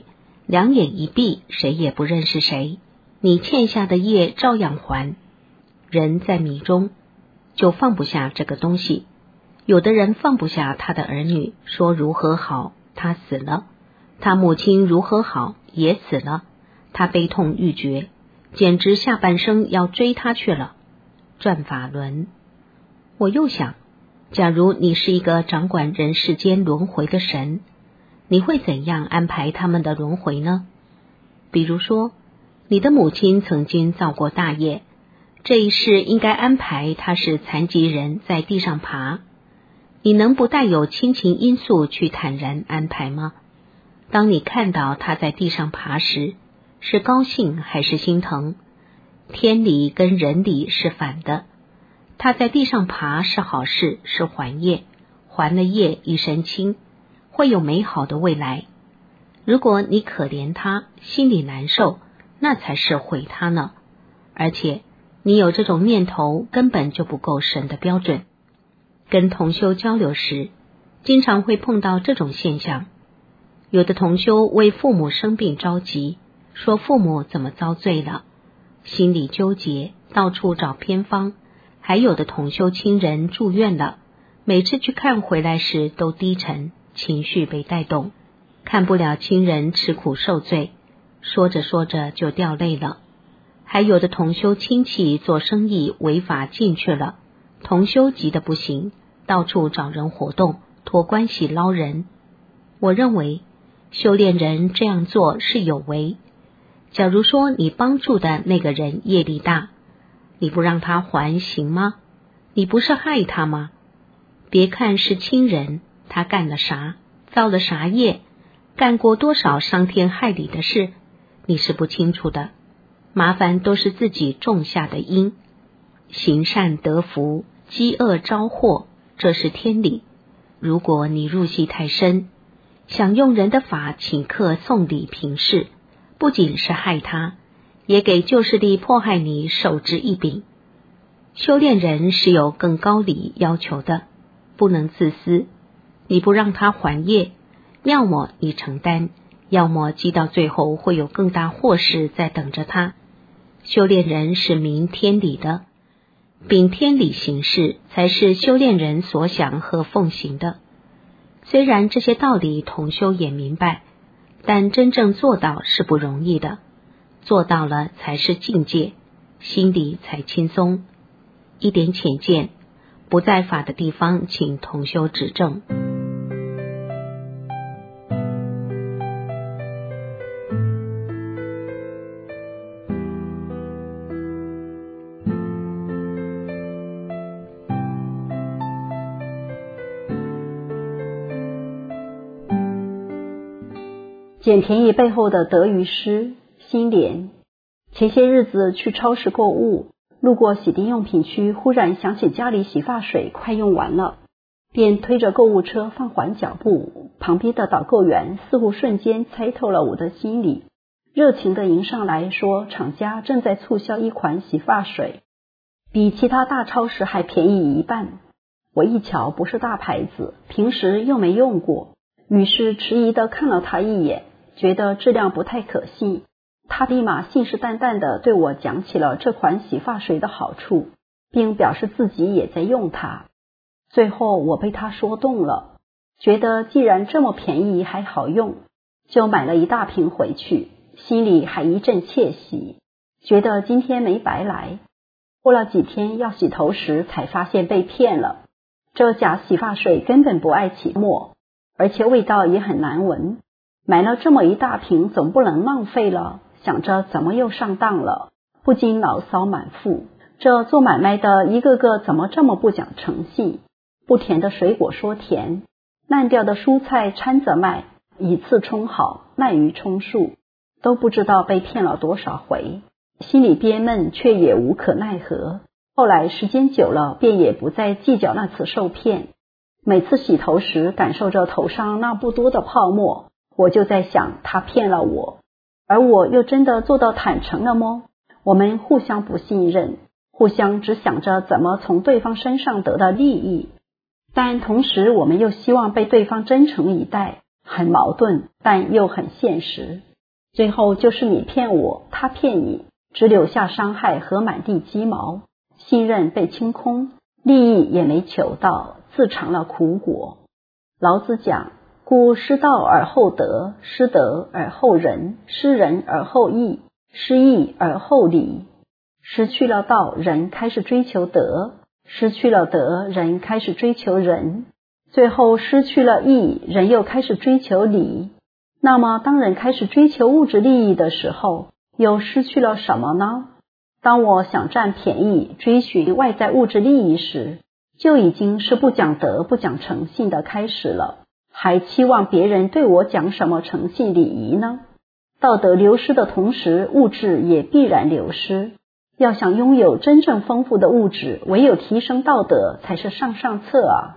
两眼一闭，谁也不认识谁，你欠下的业照样还。人在迷中，就放不下这个东西。有的人放不下他的儿女，说如何好，他死了；他母亲如何好，也死了，他悲痛欲绝，简直下半生要追他去了。转法轮。我又想，假如你是一个掌管人世间轮回的神，你会怎样安排他们的轮回呢？比如说，你的母亲曾经造过大业，这一世应该安排她是残疾人在地上爬，你能不带有亲情因素去坦然安排吗？当你看到她在地上爬时，是高兴还是心疼？天理跟人理是反的，她在地上爬是好事，是还业，还了业一身轻，会有美好的未来。如果你可怜她，心里难受，那才是毁她呢。而且你有这种念头根本就不够神的标准。跟同修交流时，经常会碰到这种现象。有的同修为父母生病着急，说父母怎么遭罪了，心里纠结，到处找偏方。还有的同修亲人住院了，每次去看回来时都低沉，情绪被带动，看不了亲人吃苦受罪，说着说着就掉泪了。还有的同修亲戚做生意违法进去了，同修急得不行，到处找人活动，托关系捞人。我认为修炼人这样做是有为。假如说你帮助的那个人业力大，你不让他还行吗？你不是害他吗？别看是亲人，他干了啥，造了啥业，干过多少伤天害理的事，你是不清楚的。麻烦都是自己种下的因，行善得福，积恶招祸，这是天理。如果你入戏太深，想用人的法请客送礼平事，不仅是害他，也给旧势力迫害你受之一柄。修炼人是有更高礼要求的，不能自私。你不让他还业，要么你承担，要么积到最后会有更大祸事在等着他。修炼人是明天理的，秉天理行事才是修炼人所想和奉行的。虽然这些道理同修也明白，但真正做到是不容易的，做到了才是境界，心里才轻松。一点浅见，不在法的地方请同修指正。 捡便宜背后的得与失，心莲。前些日子去超市购物，路过洗涤用品区，忽然想起家里洗发水快用完了，便推着购物车放缓脚步。旁边的导购员似乎瞬间猜透了我的心理，热情地迎上来说，厂家正在促销一款洗发水，比其他大超市还便宜一半。我一瞧不是大牌子，平时又没用过，于是迟疑地看了他一眼，觉得质量不太可信。他立马信誓旦旦地对我讲起了这款洗发水的好处，并表示自己也在用它。最后我被他说动了，觉得既然这么便宜还好用，就买了一大瓶回去，心里还一阵窃喜，觉得今天没白来。过了几天要洗头时才发现被骗了，这假洗发水根本不爱起沫，而且味道也很难闻。买了这么一大瓶总不能浪费了，想着怎么又上当了，不禁牢骚满腹。这做买卖的一个个怎么这么不讲诚信，不甜的水果说甜，烂掉的蔬菜掺着卖，以次充好，滥竽充数，都不知道被骗了多少回，心里憋闷却也无可奈何。后来时间久了，便也不再计较那次受骗。每次洗头时感受着头上那不多的泡沫，我就在想他骗了我，而我又真的做到坦诚了吗？我们互相不信任，互相只想着怎么从对方身上得到利益，但同时我们又希望被对方真诚以待，很矛盾，但又很现实。 最后就是你骗我，他骗你，只留下伤害和满地鸡毛，信任被清空，利益也没求到，自尝了苦果。老子讲，故失道而后德，失德而后仁，失仁而后义，失义而后礼。失去了道，人开始追求德；失去了德，人开始追求仁；最后失去了义，人又开始追求礼。那么当人开始追求物质利益的时候，又失去了什么呢？当我想占便宜，追寻外在物质利益时，就已经是不讲德不讲诚信的开始了，还期望别人对我讲什么诚信礼仪呢？道德流失的同时，物质也必然流失。要想拥有真正丰富的物质，唯有提升道德才是上上策啊。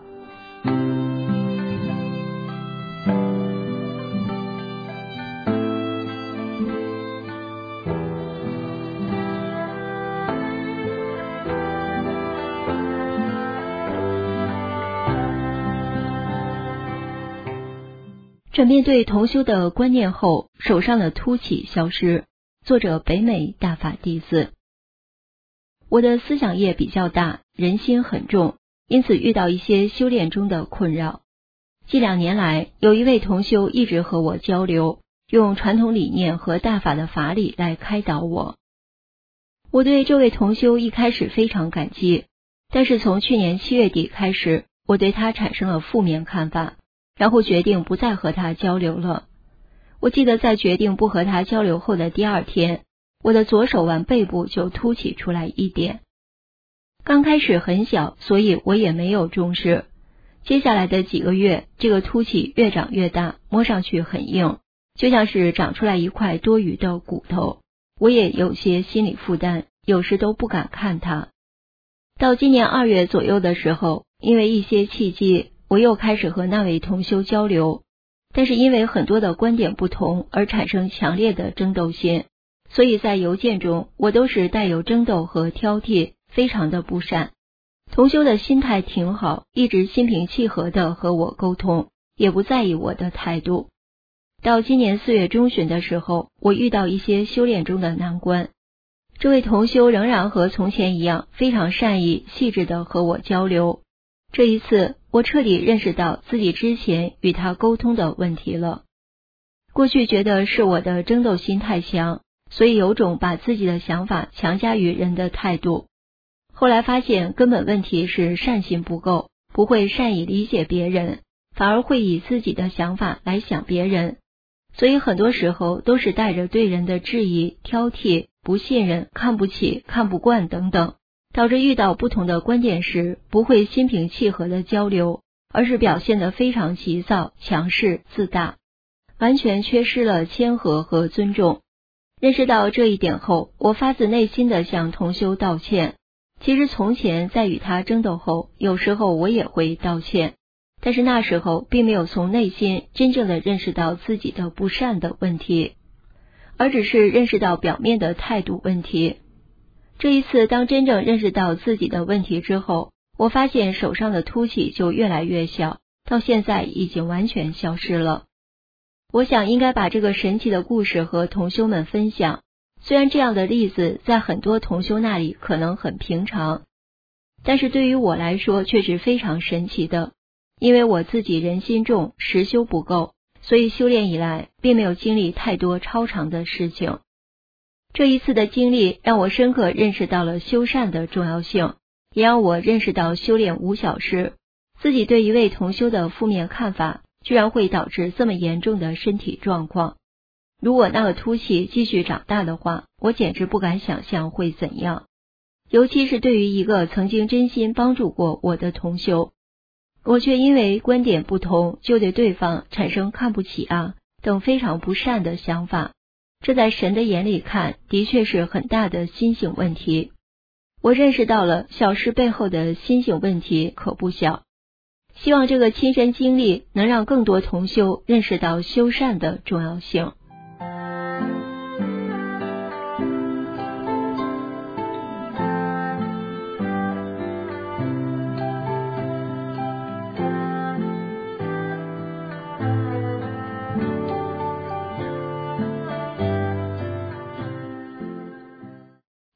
转变对同修的观念后，手上的凸起消失。作者北美大法弟子。我的思想业比较大，人心很重，因此遇到一些修炼中的困扰。近两年来，有一位同修一直和我交流，用传统理念和大法的法理来开导我。我对这位同修一开始非常感激，但是从去年七月底开始，我对他产生了负面看法，然后决定不再和他交流了。我记得在决定不和他交流后的第二天，我的左手腕背部就凸起出来一点。刚开始很小，所以我也没有重视。接下来的几个月，这个凸起越长越大，摸上去很硬，就像是长出来一块多余的骨头。我也有些心理负担，有时都不敢看它。到今年二月左右的时候，因为一些契机，我又开始和那位同修交流，但是因为很多的观点不同而产生强烈的争斗心，所以在邮件中我都是带有争斗和挑剔，非常的不善。同修的心态挺好，一直心平气和的和我沟通，也不在意我的态度。到今年四月中旬的时候，我遇到一些修炼中的难关。这位同修仍然和从前一样，非常善意细致的和我交流。这一次我彻底认识到自己之前与他沟通的问题了。过去觉得是我的争斗心太强，所以有种把自己的想法强加于人的态度。后来发现根本问题是善心不够，不会善意理解别人，反而会以自己的想法来想别人。所以很多时候都是带着对人的质疑、挑剔、不信任、看不起、看不惯等等，导致遇到不同的观点时，不会心平气和的交流，而是表现得非常急躁、强势、自大，完全缺失了谦和和尊重。认识到这一点后，我发自内心的向同修道歉。其实从前在与他争斗后，有时候我也会道歉，但是那时候并没有从内心真正的认识到自己的不善的问题，而只是认识到表面的态度问题。这一次当真正认识到自己的问题之后，我发现手上的凸起就越来越小，到现在已经完全消失了。我想应该把这个神奇的故事和同修们分享，虽然这样的例子在很多同修那里可能很平常，但是对于我来说却是非常神奇的。因为我自己人心重，实修不够，所以修炼以来并没有经历太多超常的事情。这一次的经历让我深刻认识到了修善的重要性，也让我认识到修炼无小事。自己对一位同修的负面看法居然会导致这么严重的身体状况。如果那个凸起继续长大的话，我简直不敢想象会怎样。尤其是对于一个曾经真心帮助过我的同修，我却因为观点不同就对对方产生看不起啊等非常不善的想法，这在神的眼里看的确是很大的心性问题。我认识到了小事背后的心性问题可不小，希望这个亲身经历能让更多同修认识到修善的重要性。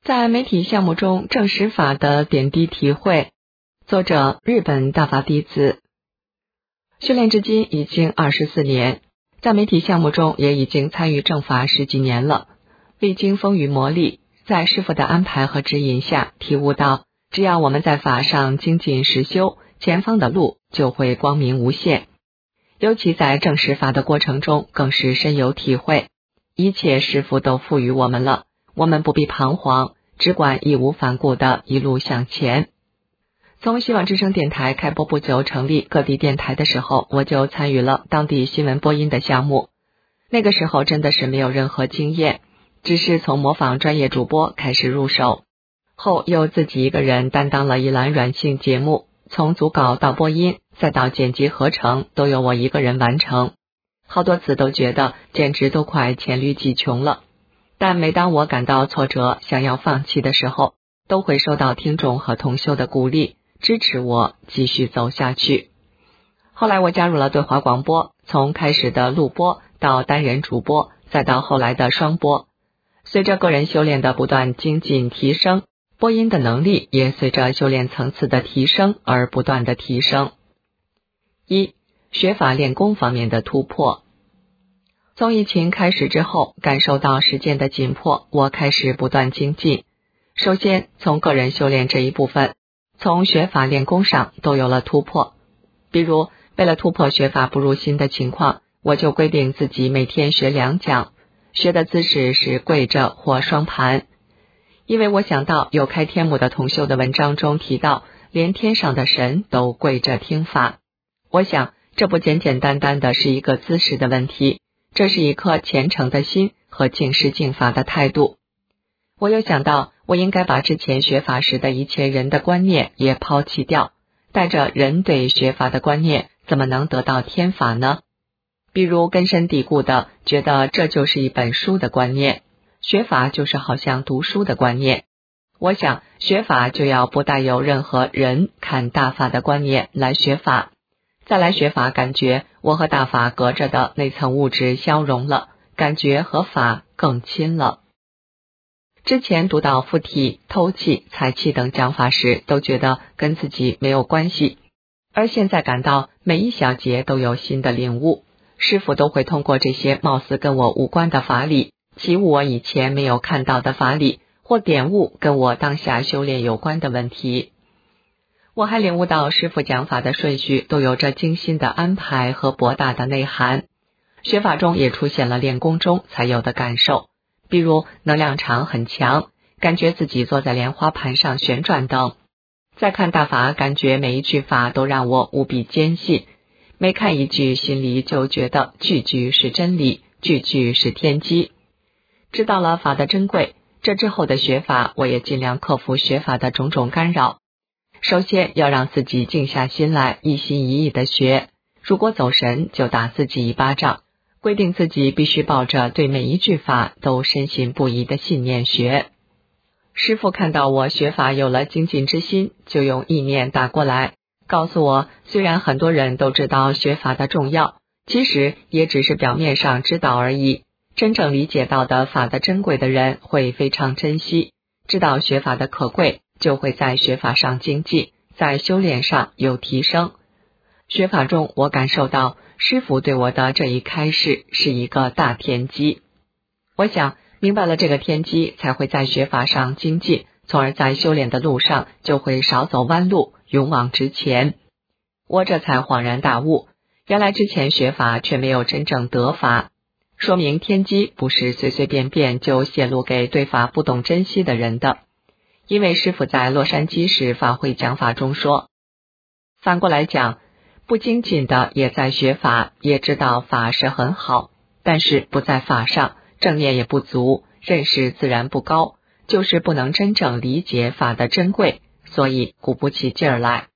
在媒体项目中证实法的点滴体会，作者日本大法弟子。修炼至今已经二十四年，在媒体项目中也已经参与正法十几年了，历经风雨磨砺，在师父的安排和指引下，体悟到只要我们在法上精进实修，前方的路就会光明无限。尤其在证实法的过程中，更是深有体会，一切师父都赋予我们了，我们不必彷徨，只管义无反顾的一路向前。从希望之声电台开播不久成立各地电台的时候，我就参与了当地新闻播音的项目。那个时候真的是没有任何经验，只是从模仿专业主播开始入手，后又自己一个人担当了一栏软性节目，从组稿到播音再到剪辑合成都由我一个人完成，好多次都觉得简直都快黔驴技穷了。但每当我感到挫折想要放弃的时候，都会收到听众和同修的鼓励，支持我继续走下去。后来我加入了对华广播，从开始的录播到单人主播，再到后来的双播。随着个人修炼的不断精进提升，播音的能力也随着修炼层次的提升而不断的提升。一、学法练功方面的突破。从疫情开始之后，感受到时间的紧迫，我开始不断精进。首先从个人修炼这一部分，从学法练功上都有了突破。比如为了突破学法不入心的情况，我就规定自己每天学两讲，学的姿势是跪着或双盘。因为我想到有开天目的同修的文章中提到，连天上的神都跪着听法。我想这不简简单单的是一个姿势的问题，这是一颗虔诚的心和敬师敬法的态度。我又想到我应该把之前学法时的一切人的观念也抛弃掉，带着人对学法的观念，怎么能得到天法呢？比如根深蒂固的觉得这就是一本书的观念，学法就是好像读书的观念。我想学法就要不带有任何人看大法的观念来学法，再来学法感觉我和大法隔着的那层物质消融了，感觉和法更亲了。之前读到附体、偷气、采气等讲法时，都觉得跟自己没有关系，而现在感到每一小节都有新的领悟，师父都会通过这些貌似跟我无关的法理，启悟我以前没有看到的法理，或点悟跟我当下修炼有关的问题。我还领悟到师父讲法的顺序都有着精心的安排和博大的内涵，学法中也出现了练功中才有的感受，比如能量场很强，感觉自己坐在莲花盘上旋转等。再看大法，感觉每一句法都让我无比坚信，每看一句心里就觉得句句是真理，句句是天机。知道了法的珍贵，这之后的学法我也尽量克服学法的种种干扰。首先要让自己静下心来，一心一意的学，如果走神就打自己一巴掌，规定自己必须抱着对每一句法都深信不疑的信念学。师父看到我学法有了精进之心，就用意念打过来，告诉我虽然很多人都知道学法的重要，其实也只是表面上知道而已，真正理解到的法的珍贵的人会非常珍惜，知道学法的可贵，就会在学法上精进，在修炼上有提升。学法中我感受到师父对我的这一开示是一个大天机，我想明白了这个天机，才会在学法上精进，从而在修炼的路上就会少走弯路，勇往直前。我这才恍然大悟，原来之前学法却没有真正得法，说明天机不是随随便便就泄露给对法不懂珍惜的人的。因为师父在洛杉矶市法会讲法中说，反过来讲，不精进的也在学法，也知道法是很好，但是不在法上，正念也不足，认识自然不高，就是不能真正理解法的珍贵，所以鼓不起劲儿来。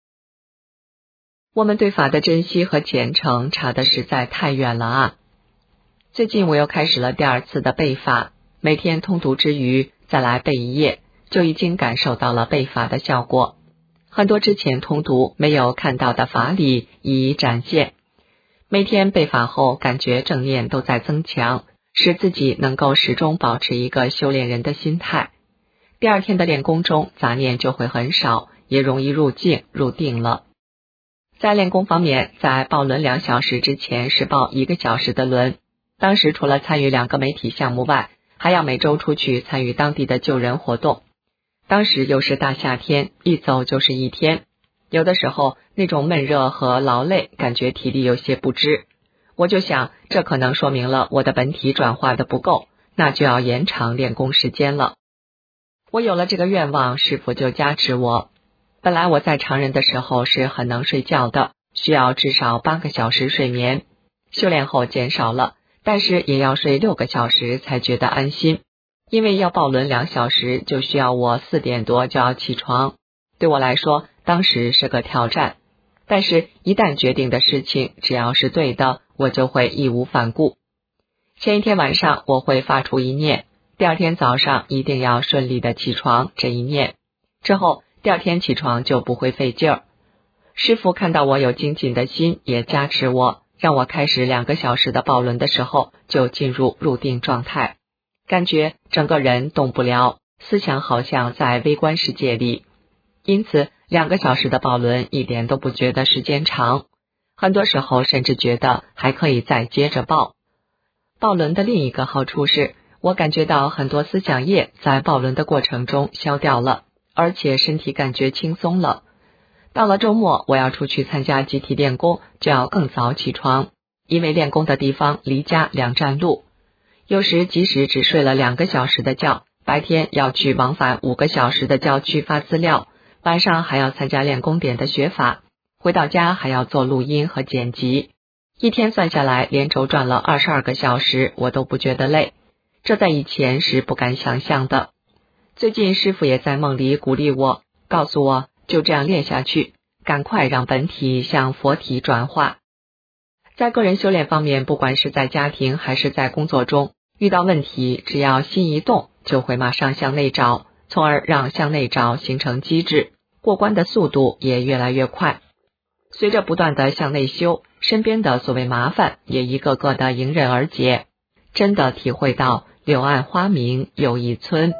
我们对法的珍惜和虔诚差得实在太远了啊！最近我又开始了第二次的背法，每天通读之余再来背一页，就已经感受到了背法的效果。很多之前通读没有看到的法理已展现，每天背法后感觉正念都在增强，使自己能够始终保持一个修炼人的心态。 第二天的练功中杂念就会很少，也容易入静入定了。在练功方面，在报轮两小时之前是报一个小时的轮，当时除了参与两个媒体项目外，还要每周出去参与当地的救人活动。当时又是大夏天，一走就是一天，有的时候那种闷热和劳累，感觉体力有些不支。我就想，这可能说明了我的本体转化的不够，那就要延长练功时间了。我有了这个愿望，师父就加持我。本来我在常人的时候是很能睡觉的，需要至少八个小时睡眠，修炼后减少了，但是也要睡六个小时才觉得安心。因为要报轮两小时，就需要我四点多就要起床，对我来说当时是个挑战。但是一旦决定的事情只要是对的，我就会义无反顾。前一天晚上我会发出一念，第二天早上一定要顺利的起床，这一念之后，第二天起床就不会费劲儿。师父看到我有精进的心，也加持我，让我开始两个小时的报轮的时候就进入入定状态，感觉整个人动不了，思想好像在微观世界里。因此两个小时的报轮一点都不觉得时间长，很多时候甚至觉得还可以再接着报。报轮的另一个好处是，我感觉到很多思想业在报轮的过程中消掉了，而且身体感觉轻松了。到了周末，我要出去参加集体练功，就要更早起床，因为练功的地方离家两站路。有时即使只睡了两个小时的觉，白天要去往返五个小时的郊区发资料，晚上还要参加练功点的学法，回到家还要做录音和剪辑。一天算下来，连轴转了二十二个小时，我都不觉得累。这在以前是不敢想象的。最近师父也在梦里鼓励我，告诉我就这样练下去，赶快让本体向佛体转化。在个人修炼方面，不管是在家庭还是在工作中，遇到问题只要心一动，就会马上向内找，从而让向内找形成机制，过关的速度也越来越快。随着不断的向内修，身边的所谓麻烦也一个个的迎刃而解，真的体会到柳暗花明又一村。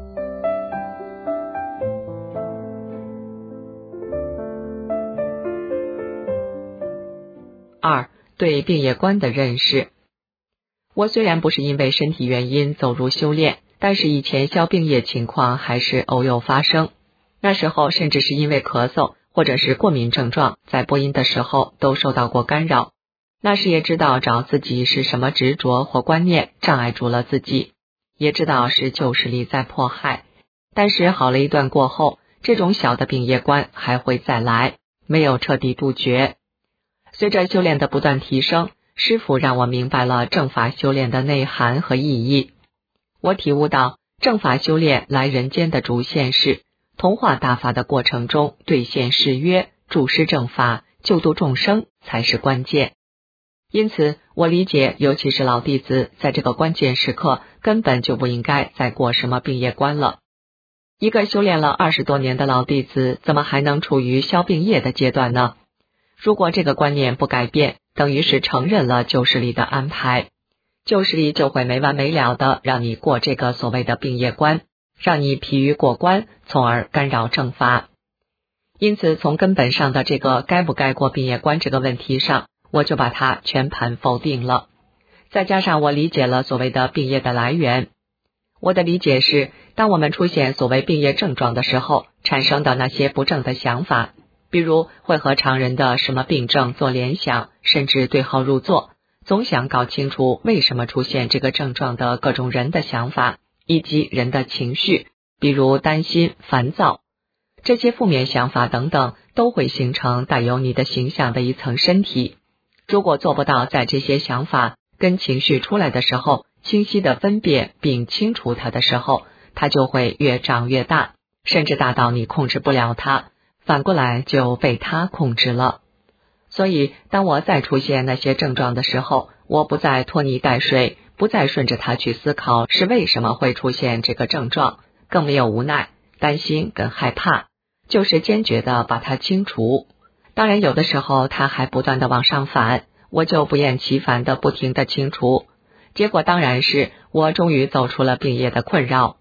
二、对病业观的认识。我虽然不是因为身体原因走入修炼，但是以前消病业情况还是偶有发生，那时候甚至是因为咳嗽或者是过敏症状，在播音的时候都受到过干扰。那时也知道找自己是什么执着或观念障碍住了自己，也知道是旧势力在迫害，但是好了一段过后，这种小的病业观还会再来，没有彻底杜绝。随着修炼的不断提升，师父让我明白了正法修炼的内涵和意义。我体悟到，正法修炼来人间的主线是同化大法的过程中兑现誓约，注释正法，救度众生才是关键。因此我理解，尤其是老弟子在这个关键时刻根本就不应该再过什么病业观了。一个修炼了二十多年的老弟子，怎么还能处于消病业的阶段呢？如果这个观念不改变，等于是承认了旧势力的安排，旧势力就会没完没了的让你过这个所谓的病业观，让你疲于过关，从而干扰正法。因此从根本上的这个该不该过病业观这个问题上，我就把它全盘否定了。再加上我理解了所谓的病业的来源，我的理解是，当我们出现所谓病业症状的时候，产生的那些不正的想法，比如会和常人的什么病症做联想，甚至对号入座，总想搞清楚为什么出现这个症状的各种人的想法，以及人的情绪，比如担心、烦躁，这些负面想法等等，都会形成带有你的形象的一层身体。如果做不到在这些想法跟情绪出来的时候，清晰的分辨并清除它的时候，它就会越长越大，甚至大到你控制不了它，反过来就被它控制了。所以当我再出现那些症状的时候，我不再拖泥带水，不再顺着它去思考是为什么会出现这个症状，更没有无奈、担心跟害怕，就是坚决的把它清除。当然有的时候它还不断的往上反，我就不厌其烦的不停的清除，结果当然是我终于走出了病业的困扰。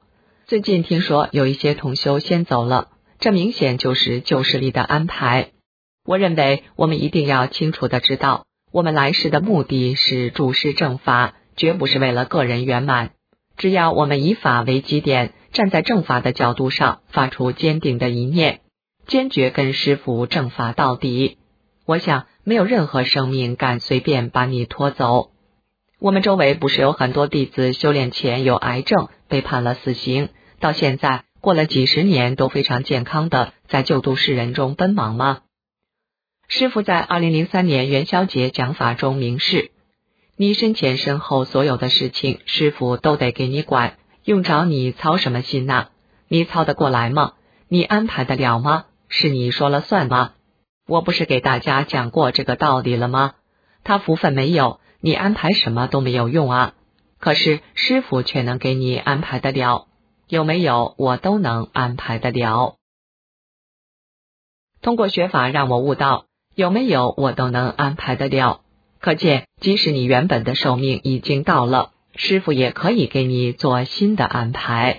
最近听说有一些同修先走了，这明显就是旧势力的安排。我认为我们一定要清楚地知道，我们来世的目的是注释正法，绝不是为了个人圆满。只要我们以法为基点，站在正法的角度上，发出坚定的一念，坚决跟师父正法到底，我想没有任何生命敢随便把你拖走。我们周围不是有很多弟子修炼前有癌症，被判了死刑，到现在过了几十年都非常健康的在救度世人中奔忙吗？师父在二零零三年元宵节讲法中明示，你身前身后所有的事情，师父都得给你管，用着你操什么心呐？你操得过来吗？你安排得了吗？是你说了算吗？我不是给大家讲过这个道理了吗？他福分没有，你安排什么都没有用啊。可是师父却能给你安排得了，有没有我都能安排得了。通过学法让我悟到，有没有我都能安排得了。可见即使你原本的寿命已经到了，师父也可以给你做新的安排。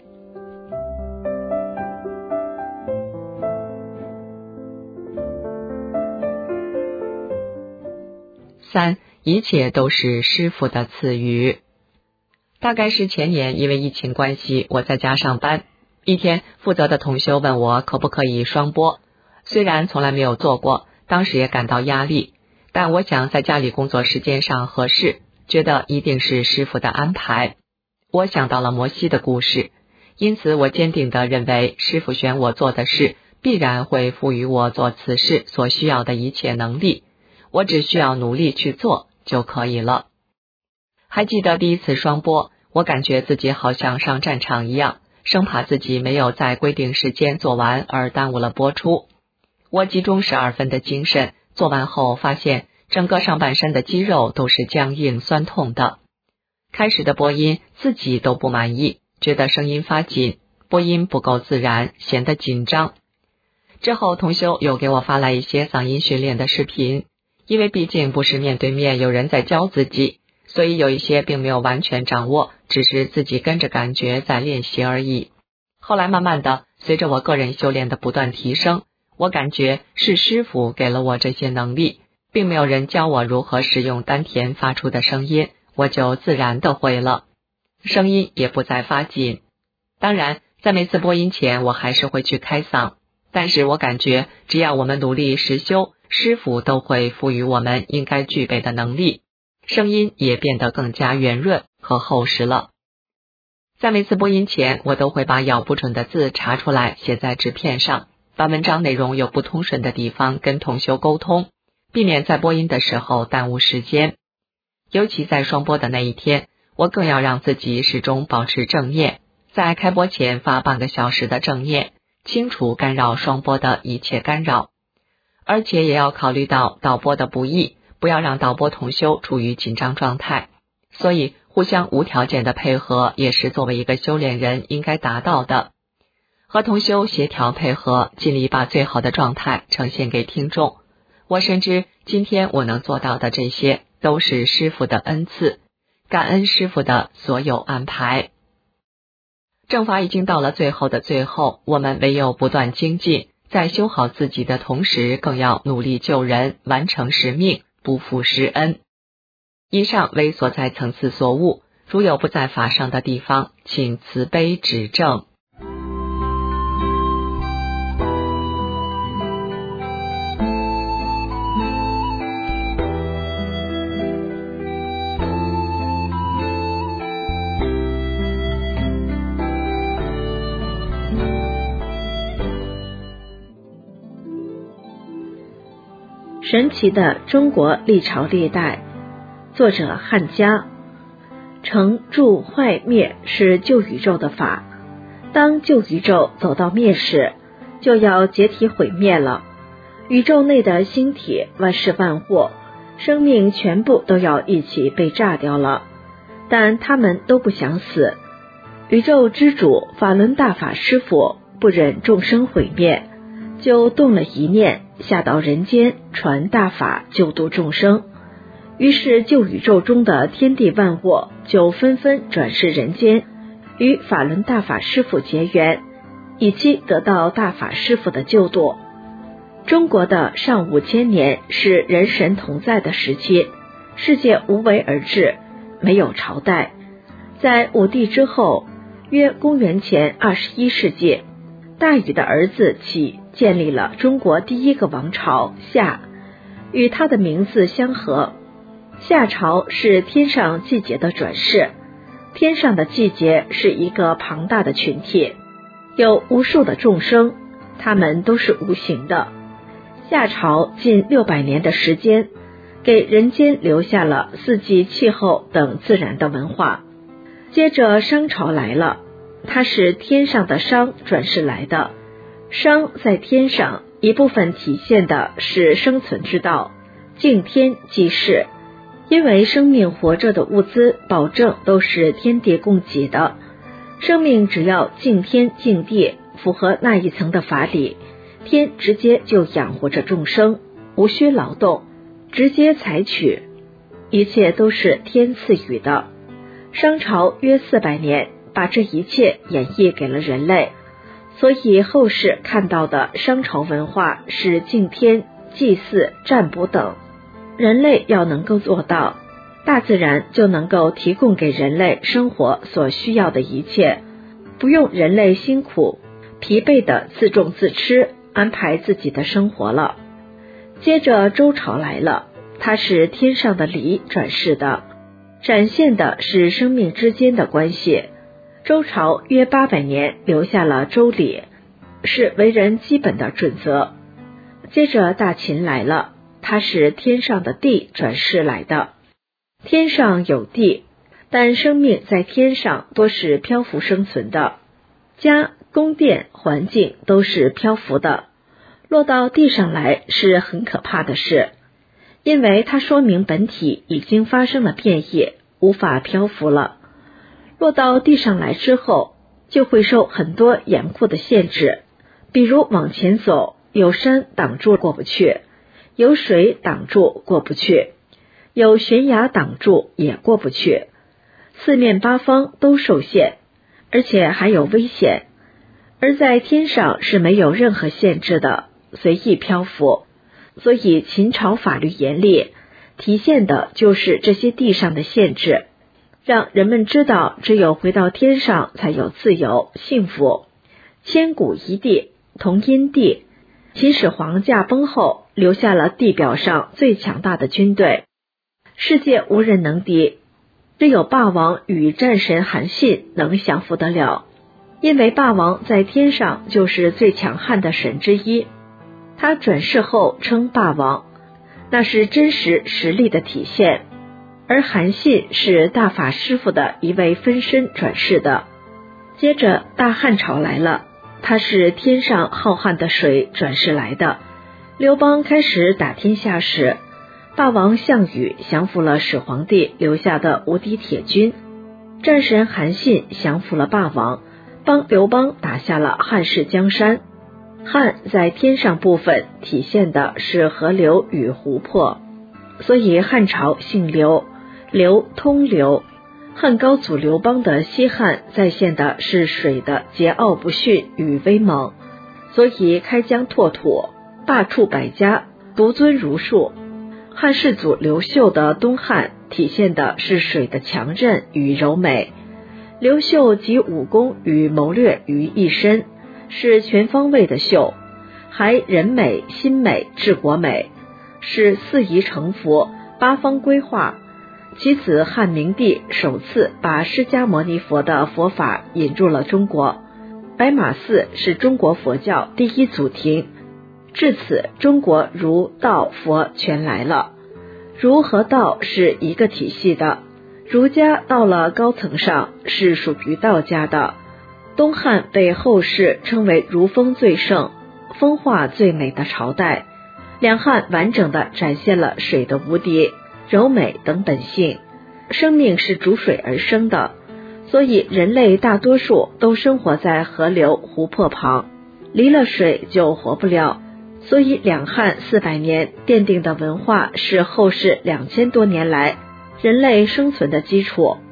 三，一切都是师父的赐予。大概是前年因为疫情关系，我在家上班，一天负责的同修问我可不可以双播，虽然从来没有做过，当时也感到压力，但我想在家里工作时间上合适，觉得一定是师父的安排。我想到了摩西的故事，因此我坚定地认为师父选我做的事，必然会赋予我做此事所需要的一切能力，我只需要努力去做就可以了。还记得第一次双播，我感觉自己好像上战场一样，生怕自己没有在规定时间做完而耽误了播出。我集中十二分的精神，做完后发现整个上半身的肌肉都是僵硬酸痛的。开始的播音自己都不满意，觉得声音发紧，播音不够自然，显得紧张。之后同修又给我发来一些嗓音训练的视频，因为毕竟不是面对面有人在教自己，所以有一些并没有完全掌握，只是自己跟着感觉在练习而已。后来慢慢的，随着我个人修炼的不断提升，我感觉是师父给了我这些能力，并没有人教我如何使用丹田发出的声音，我就自然的会了，声音也不再发紧。当然在每次播音前我还是会去开嗓，但是我感觉只要我们努力实修，师父都会赋予我们应该具备的能力，声音也变得更加圆润和厚实了。在每次播音前，我都会把咬不准的字查出来写在纸片上，把文章内容有不通顺的地方跟同修沟通，避免在播音的时候耽误时间。尤其在双播的那一天，我更要让自己始终保持正念，在开播前发半个小时的正念，清除干扰双播的一切干扰。而且也要考虑到导播的不易，不要让导播同修处于紧张状态，所以互相无条件的配合也是作为一个修炼人应该达到的。和同修协调配合，尽力把最好的状态呈现给听众。我深知今天我能做到的这些都是师父的恩赐，感恩师父的所有安排。正法已经到了最后的最后，我们唯有不断精进，在修好自己的同时，更要努力救人，完成使命，不负师恩。以上为所在层次所悟，如有不在法上的地方，请慈悲指正。 神奇的中国历朝历代，作者汉家。成住坏灭是旧宇宙的法，当旧宇宙走到灭时，就要解体毁灭了。宇宙内的星体、万事万物、生命全部都要一起被炸掉了，但他们都不想死。宇宙之主法轮大法师父不忍众生毁灭，就动了一念，下到人间传大法，救度众生。于是旧宇宙中的天地万物就纷纷转世人间， 与法轮大法师父结缘，以期得到大法师父的救度。中国的上五千年是人神同在的时期，世界无为而治，没有朝代。在武帝之后，约公元前二十一世纪，大禹的儿子启建立了中国第一个王朝夏，与他的名字相合。夏朝是天上季节的转世，天上的季节是一个庞大的群体，有无数的众生，他们都是无形的。夏朝近六百年的时间，给人间留下了四季、气候等自然的文化。接着商朝来了，它是天上的商转世来的。商在天上，一部分体现的是生存之道，敬天济世。因为生命活着的物资保证都是天地供给的，生命只要敬天敬地，符合那一层的法理，天直接就养活着众生，无需劳动，直接采取，一切都是天赐予的。商朝约四百年，把这一切演绎给了人类，所以后世看到的商朝文化是敬天、祭祀、占卜等。人类要能够做到，大自然就能够提供给人类生活所需要的一切，不用人类辛苦疲惫的自种自吃，安排自己的生活了。接着周朝来了，它是天上的礼转世的，展现的是生命之间的关系。周朝约八百年，留下了周礼，是为人基本的准则。接着大秦来了，它是天上的地转世来的。天上有地，但生命在天上多是漂浮生存的，家、宫殿、环境都是漂浮的，落到地上来是很可怕的事，因为它说明本体已经发生了变异，无法漂浮了。落到地上来之后，就会受很多严酷的限制，比如往前走，有山挡住过不去，有水挡住过不去，有悬崖挡住也过不去，四面八方都受限，而且还有危险。而在天上是没有任何限制的，随意漂浮，所以秦朝法律严厉，体现的就是这些地上的限制，让人们知道只有回到天上才有自由幸福。千古一帝，同阴帝。秦始皇驾崩后，留下了地表上最强大的军队，世界无人能敌，只有霸王与战神韩信能降服得了，因为霸王在天上就是最强悍的神之一，他转世后称霸王，那是真实实力的体现。而韩信是大法师父的一位分身转世的。接着大汉朝来了，他是天上浩瀚的水转世来的。刘邦开始打天下时，霸王项羽降服了始皇帝留下的无敌铁军，战神韩信降服了霸王，帮刘邦打下了汉室江山。汉在天上部分体现的是河流与湖泊，所以汉朝姓刘，刘通刘。汉高祖刘邦的西汉再现的是水的桀骜不驯与威猛，所以开疆拓土，罢黜百家，独尊儒术。汉世祖刘秀的东汉体现的是水的强韧与柔美，刘秀集武功与谋略于一身，是全方位的秀，还人美心美治国美，是四夷承服，八方规划。其子汉明帝首次把释迦牟尼佛的佛法引入了中国，白马寺是中国佛教第一祖庭，至此中国儒道佛全来了。儒和道是一个体系的，儒家到了高层上是属于道家的。东汉被后世称为儒风最盛、风化最美的朝代，两汉完整的展现了水的无敌、柔美等本性。生命是逐水而生的，所以人类大多数都生活在河流湖泊旁，离了水就活不了。所以两汉四百年奠定的文化是后世两千多年来人类生存的基础。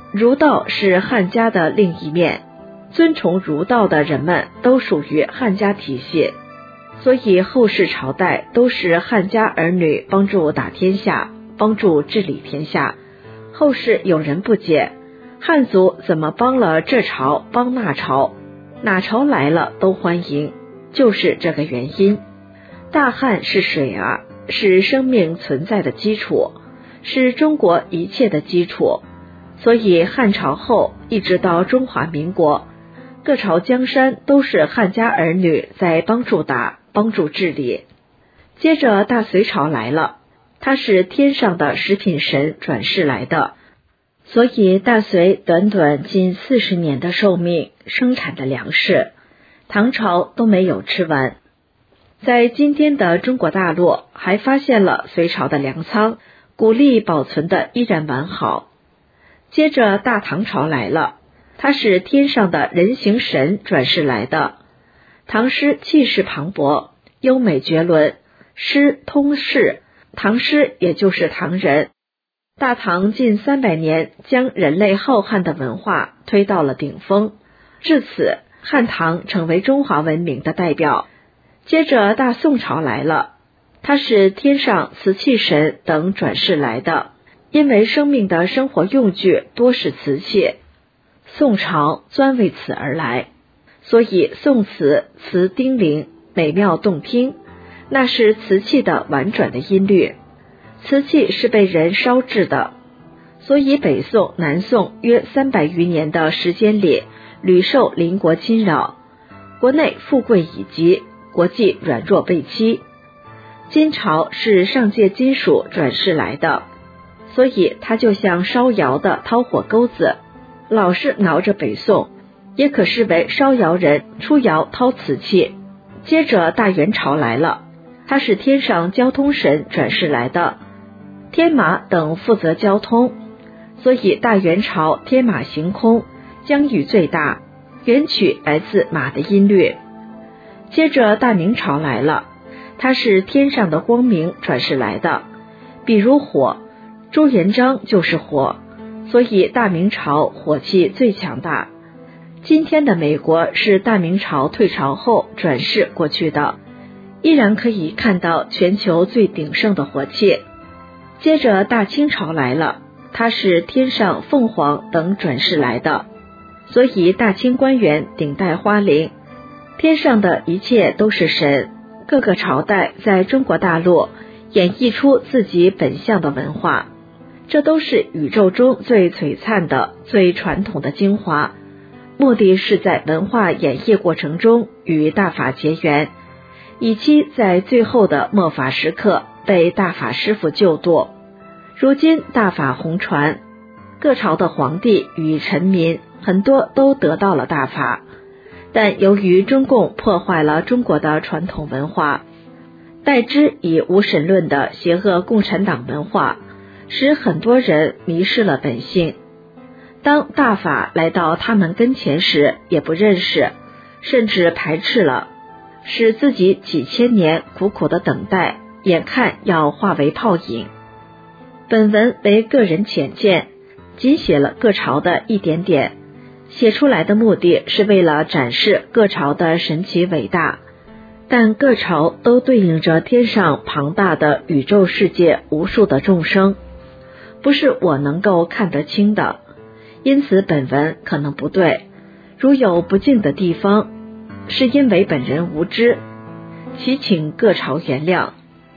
儒道是汉家的另一面，尊崇儒道的人们都属于汉家体系，所以后世朝代都是汉家儿女帮助打天下，帮助治理天下。后世有人不解，汉族怎么帮了这朝帮那朝，哪朝来了都欢迎，就是这个原因。大汉是水啊，是生命存在的基础，是中国一切的基础，所以汉朝后一直到中华民国，各朝江山都是汉家儿女在帮助打，帮助治理。接着大隋朝来了，他是天上的食品神转世来的，所以大隋短短近四十年的寿命生产的粮食，唐朝都没有吃完。在今天的中国大陆还发现了隋朝的粮仓，谷粒保存的依然完好。接着大唐朝来了，他是天上的人形神转世来的。唐诗气势磅礴，优美绝伦，诗通世，唐诗也就是唐人。大唐近三百年将人类浩瀚的文化推到了顶峰，至此汉唐成为中华文明的代表。接着大宋朝来了，他是天上瓷器神等转世来的，因为生命的生活用具多是瓷器，宋朝专为此而来，所以宋词词叮咛，美妙动听，那是瓷器的婉转的音律。瓷器是被人烧制的，所以北宋南宋约三百余年的时间里，屡受邻国侵扰，国内富贵已极，国际软弱被欺。金朝是上界金属转世来的，所以它就像烧窑的掏火钩子，老是挠着北宋，也可视为烧窑人出窑掏瓷器。接着大元朝来了，它是天上交通神转世来的，天马等负责交通，所以大元朝天马行空，疆域最大，元曲来自马的音律。接着大明朝来了，它是天上的光明转世来的，比如火，朱元璋就是火，所以大明朝火气最强大。今天的美国是大明朝退朝后转世过去的，依然可以看到全球最鼎盛的火气。接着大清朝来了，它是天上凤凰等转世来的，所以大清官员顶戴花翎，天上的一切都是神。各个朝代在中国大陆演绎出自己本相的文化，这都是宇宙中最璀璨的、最传统的精华，目的是在文化演绎过程中与大法结缘，以期在最后的末法时刻被大法师父救度。如今大法红传，各朝的皇帝与臣民很多都得到了大法，但由于中共破坏了中国的传统文化，代之以无神论的邪恶共产党文化，使很多人迷失了本性。当大法来到他们跟前时，也不认识，甚至排斥了，使自己几千年苦苦的等待，眼看要化为泡影。本文为个人浅见，仅写了各朝的一点点，写出来的目的是为了展示各朝的神奇伟大，但各朝都对应着天上庞大的宇宙世界无数的众生，不是我能够看得清的，因此本文可能不对，如有不敬的地方，是因为本人无知，祈请各朝原谅。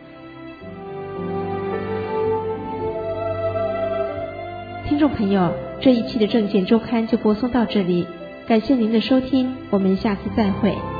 听众朋友，这一期的政见周刊就播送到这里，感谢您的收听，我们下次再会。